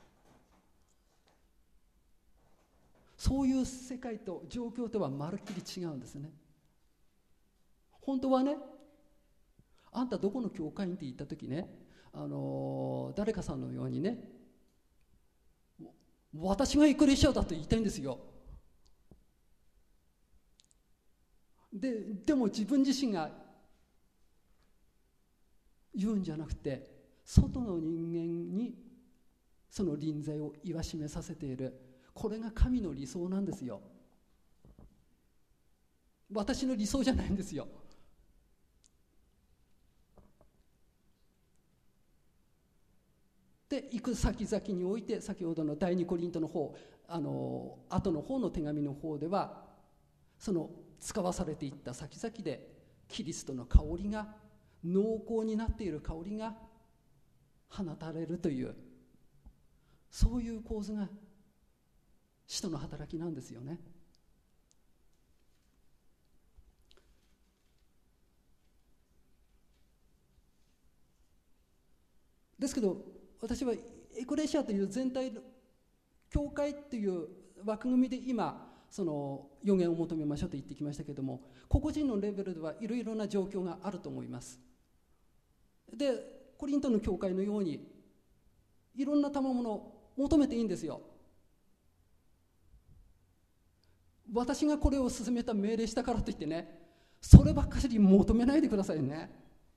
そういう世界と状況とはまるっきり違うんですね。本当はね、あんたどこの教会員って言った時ね、あの誰かさんのようにね、私がエクレシアだと言いたいんですよ。で、でも自分自身が言うんじゃなくて、外の人間にその臨在を言わしめさせている。これが神の理想なんですよ。私の理想じゃないんですよ。で、行く先々において、先ほどの第二コリントの方、あの後の方の手紙の方では、その使わされていった先々でキリストの香りが、濃厚になっている香りが放たれるという、そういう構図が使徒の働きなんですよね。ですけど、私はエクレシアという全体の教会っていう枠組みで今その予言を求めましょうと言ってきましたけれども、個々人のレベルではいろいろな状況があると思います。で、コリントの教会のようにいろんな賜物を求めていいんですよ。私がこれを進めた命令したからといってね、そればっかり求めないでくださいね。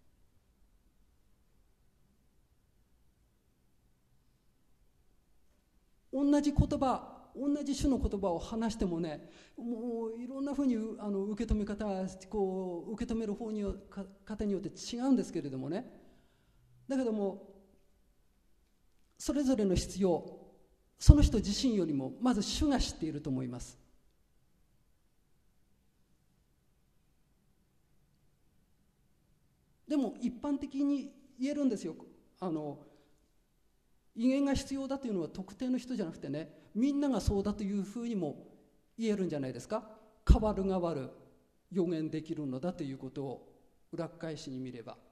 同じ言葉、同じ種の言葉を話してもね、もういろんなふうにあの受け止め方、こう受け止める方に方によって違うんですけれどもね。だけども、それぞれの必要、その人自身よりもまず主が知っていると思います。でも一般的に言えるんですよ。あの威厳が必要だというのは特定の人じゃなくてね、みんながそうだというふうにも言えるんじゃないですか。変わる変わる予言できるのだということを裏返しに見れば。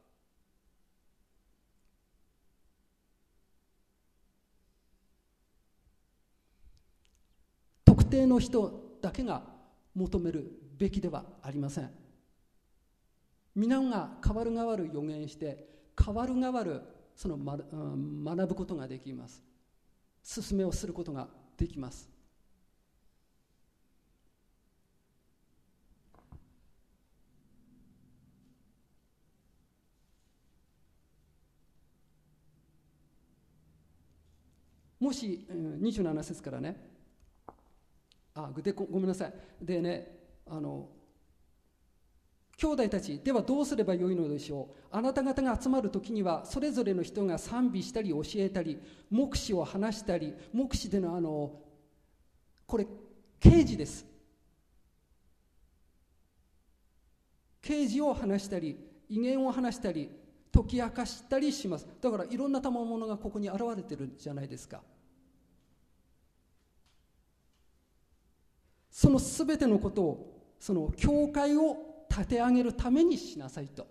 特定の人だけが求めるべきではありません。皆が変わる変わる予言して、変わる変わるその学ぶことができます。勧めをすることができます。もしにじゅうなな節からね、あで ご, ごめんなさいでね、あの兄弟たち、ではどうすればよいのでしょう。あなた方が集まるときには、それぞれの人が賛美したり教えたり、黙示を話したり、黙示でのあのこれ啓示です。啓示を話したり、威厳を話したり、解き明かしたりします。だからいろんな賜物がここに現れてるじゃないですか。そのすべてのことを、その教会を立て上げるためにしなさいと。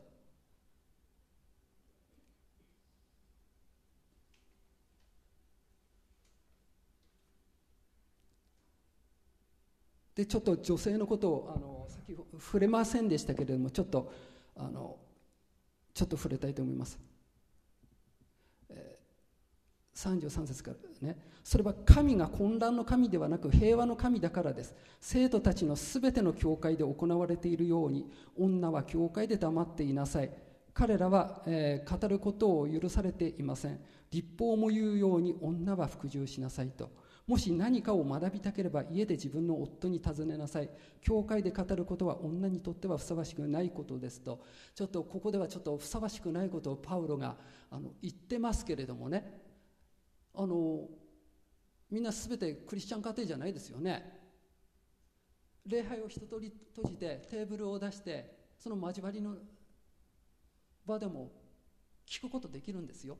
で、ちょっと女性のことをあの先ほど触れませんでしたけれども、ちょっとあのちょっと触れたいと思います。えー、さんじゅうさん節からね、それは神が混乱の神ではなく平和の神だからです。生徒たちのすべての教会で行われているように、女は教会で黙っていなさい。彼らは、えー、語ることを許されていません。律法も言うように女は服従しなさいと。 もし何かを学びたければ家で自分の夫に尋ねなさい。教会で語ることは女にとってはふさわしくないことですと、ちょっとここではちょっとふさわしくないことをパウロがあの言ってますけれどもね、あのみんなすべてクリスチャン家庭じゃないですよね。礼拝を一通り閉じてテーブルを出して、その交わりの場でも聞くことできるんですよ。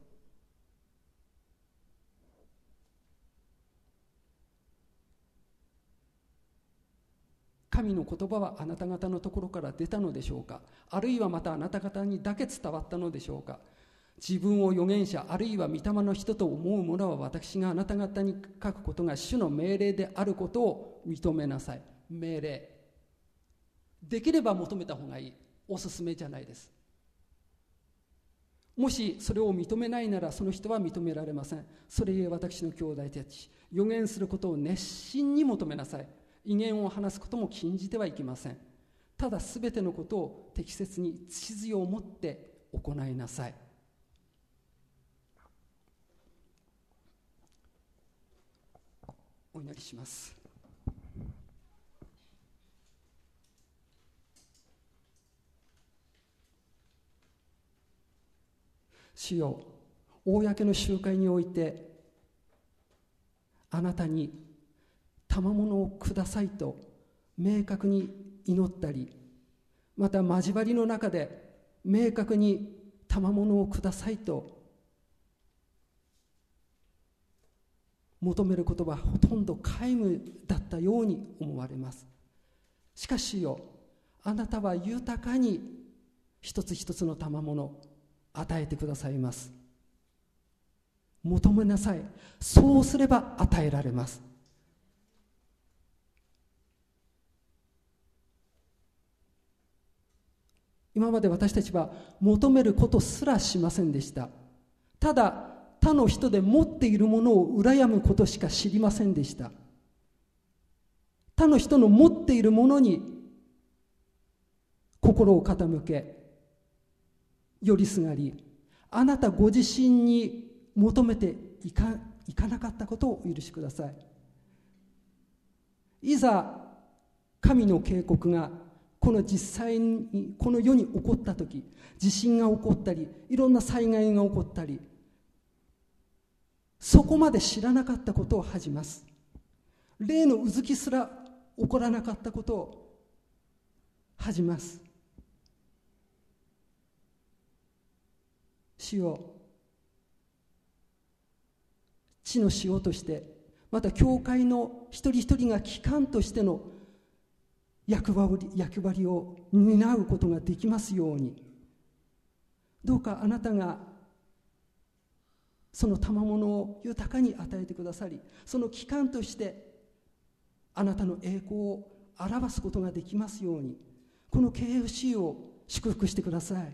神の言葉はあなた方のところから出たのでしょうか。あるいはまたあなた方にだけ伝わったのでしょうか。自分を預言者あるいは御霊の人と思う者は、私があなた方に書くことが主の命令であることを認めなさい。命令できれば求めた方がいい、おすすめじゃないです。もしそれを認めないなら、その人は認められません。それゆえ私の兄弟たち、預言することを熱心に求めなさい。異言を話すことも禁じてはいけません。ただすべてのことを適切に秩序を持って行いなさい。お祈りします。主よ、公の集会においてあなたに賜物をくださいと明確に祈ったり、また交わりの中で明確に賜物をくださいと求めることはほとんど皆無だったように思われます。しかしよ、あなたは豊かに一つ一つの賜物を与えてくださいます。求めなさい。そうすれば与えられます。今まで私たちは求めることすらしませんでした。ただ他の人で持っているものを羨むことしか知りませんでした。他の人の持っているものに心を傾け、寄りすがり、あなたご自身に求めていか、いかなかったことをお許しください。いざ神の警告がこの実際にこの世に起こったとき、地震が起こったり、いろんな災害が起こったり、そこまで知らなかったことを恥じます。霊のうずきすら起こらなかったことを恥じます。主よ、地の塩として、また教会の一人一人が機関としての役割、役割を担うことができますように、どうかあなたがその賜物を豊かに与えてくださり、その機関としてあなたの栄光を表すことができますように、この ケーエフシー を祝福してください。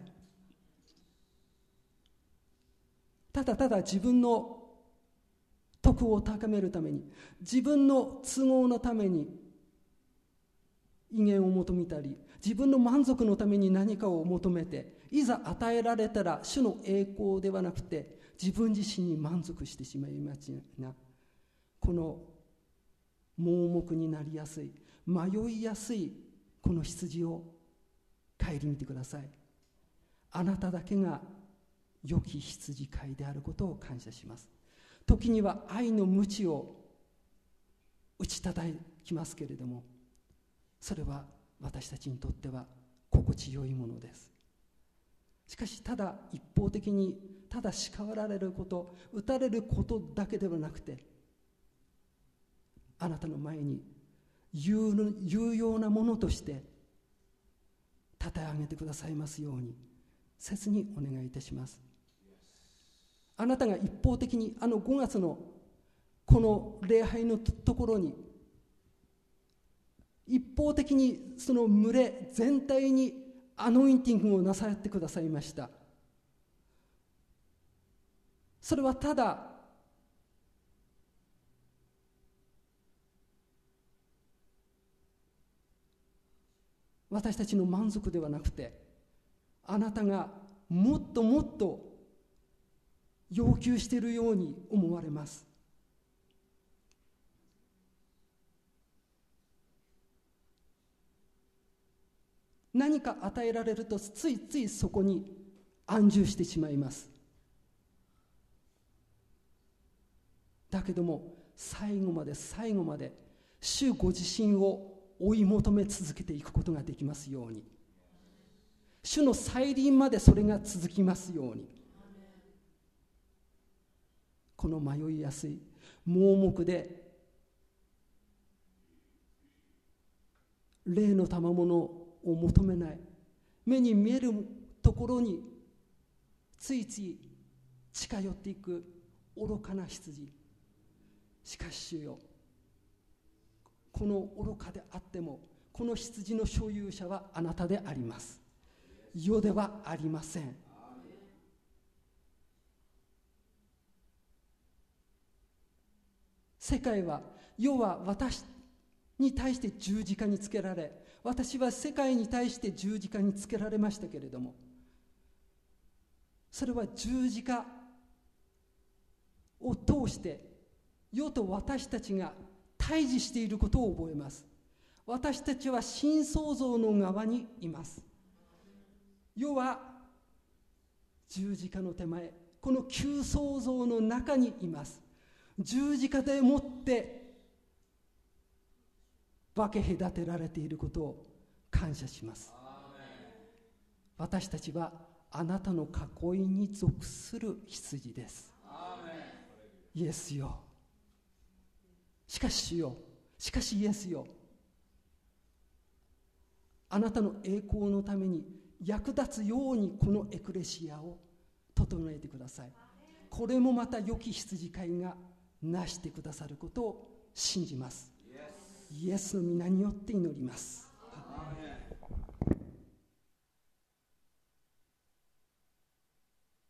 ただただ自分の徳を高めるために、自分の都合のために威厳を求めたり、自分の満足のために何かを求めて、いざ与えられたら主の栄光ではなくて自分自身に満足してしまいがちな、この盲目になりやすい、迷いやすいこの羊を顧みてください。あなただけが良き羊飼いであることを感謝します。時には愛の鞭を打ち叩きますけれども、それは私たちにとっては心地よいものです。しかし、ただ一方的にただ叱られること、打たれることだけではなくて、あなたの前に有用なものとして立て上げてくださいますように切にお願いいたします。あなたが一方的にあのごがつのこの礼拝のところに一方的にその群れ全体にアノインティングをなさってくださいました。それはただ私たちの満足ではなくて、あなたがもっともっと要求しているように思われます。 何か与えられるとついついそこに安住してしまいます。だけども最後まで最後まで主ご自身を追い求め続けていくことができますように、主の再臨までそれが続きますように、この迷いやすい盲目で霊の賜物を求めない、目に見えるところについつい近寄っていく愚かな羊、しかし主よ、この愚かであってもこの羊の所有者はあなたであります。世ではありません。世界は、世は私に対して十字架につけられ、私は世界に対して十字架につけられましたけれども、それは十字架を通して世と私たちが対峙していることを覚えます。私たちは新創造の側にいます。世は十字架の手前、この旧創造の中にいます。十字架でもって分け隔てられていることを感謝します。私たちはあなたの囲いに属する羊です。イエスよ、しかし主よ、しかしイエスよ、あなたの栄光のために役立つようにこのエクレシアを整えてください。これもまた良き羊飼いがなしてくださることを信じます。イエスの皆によって祈ります。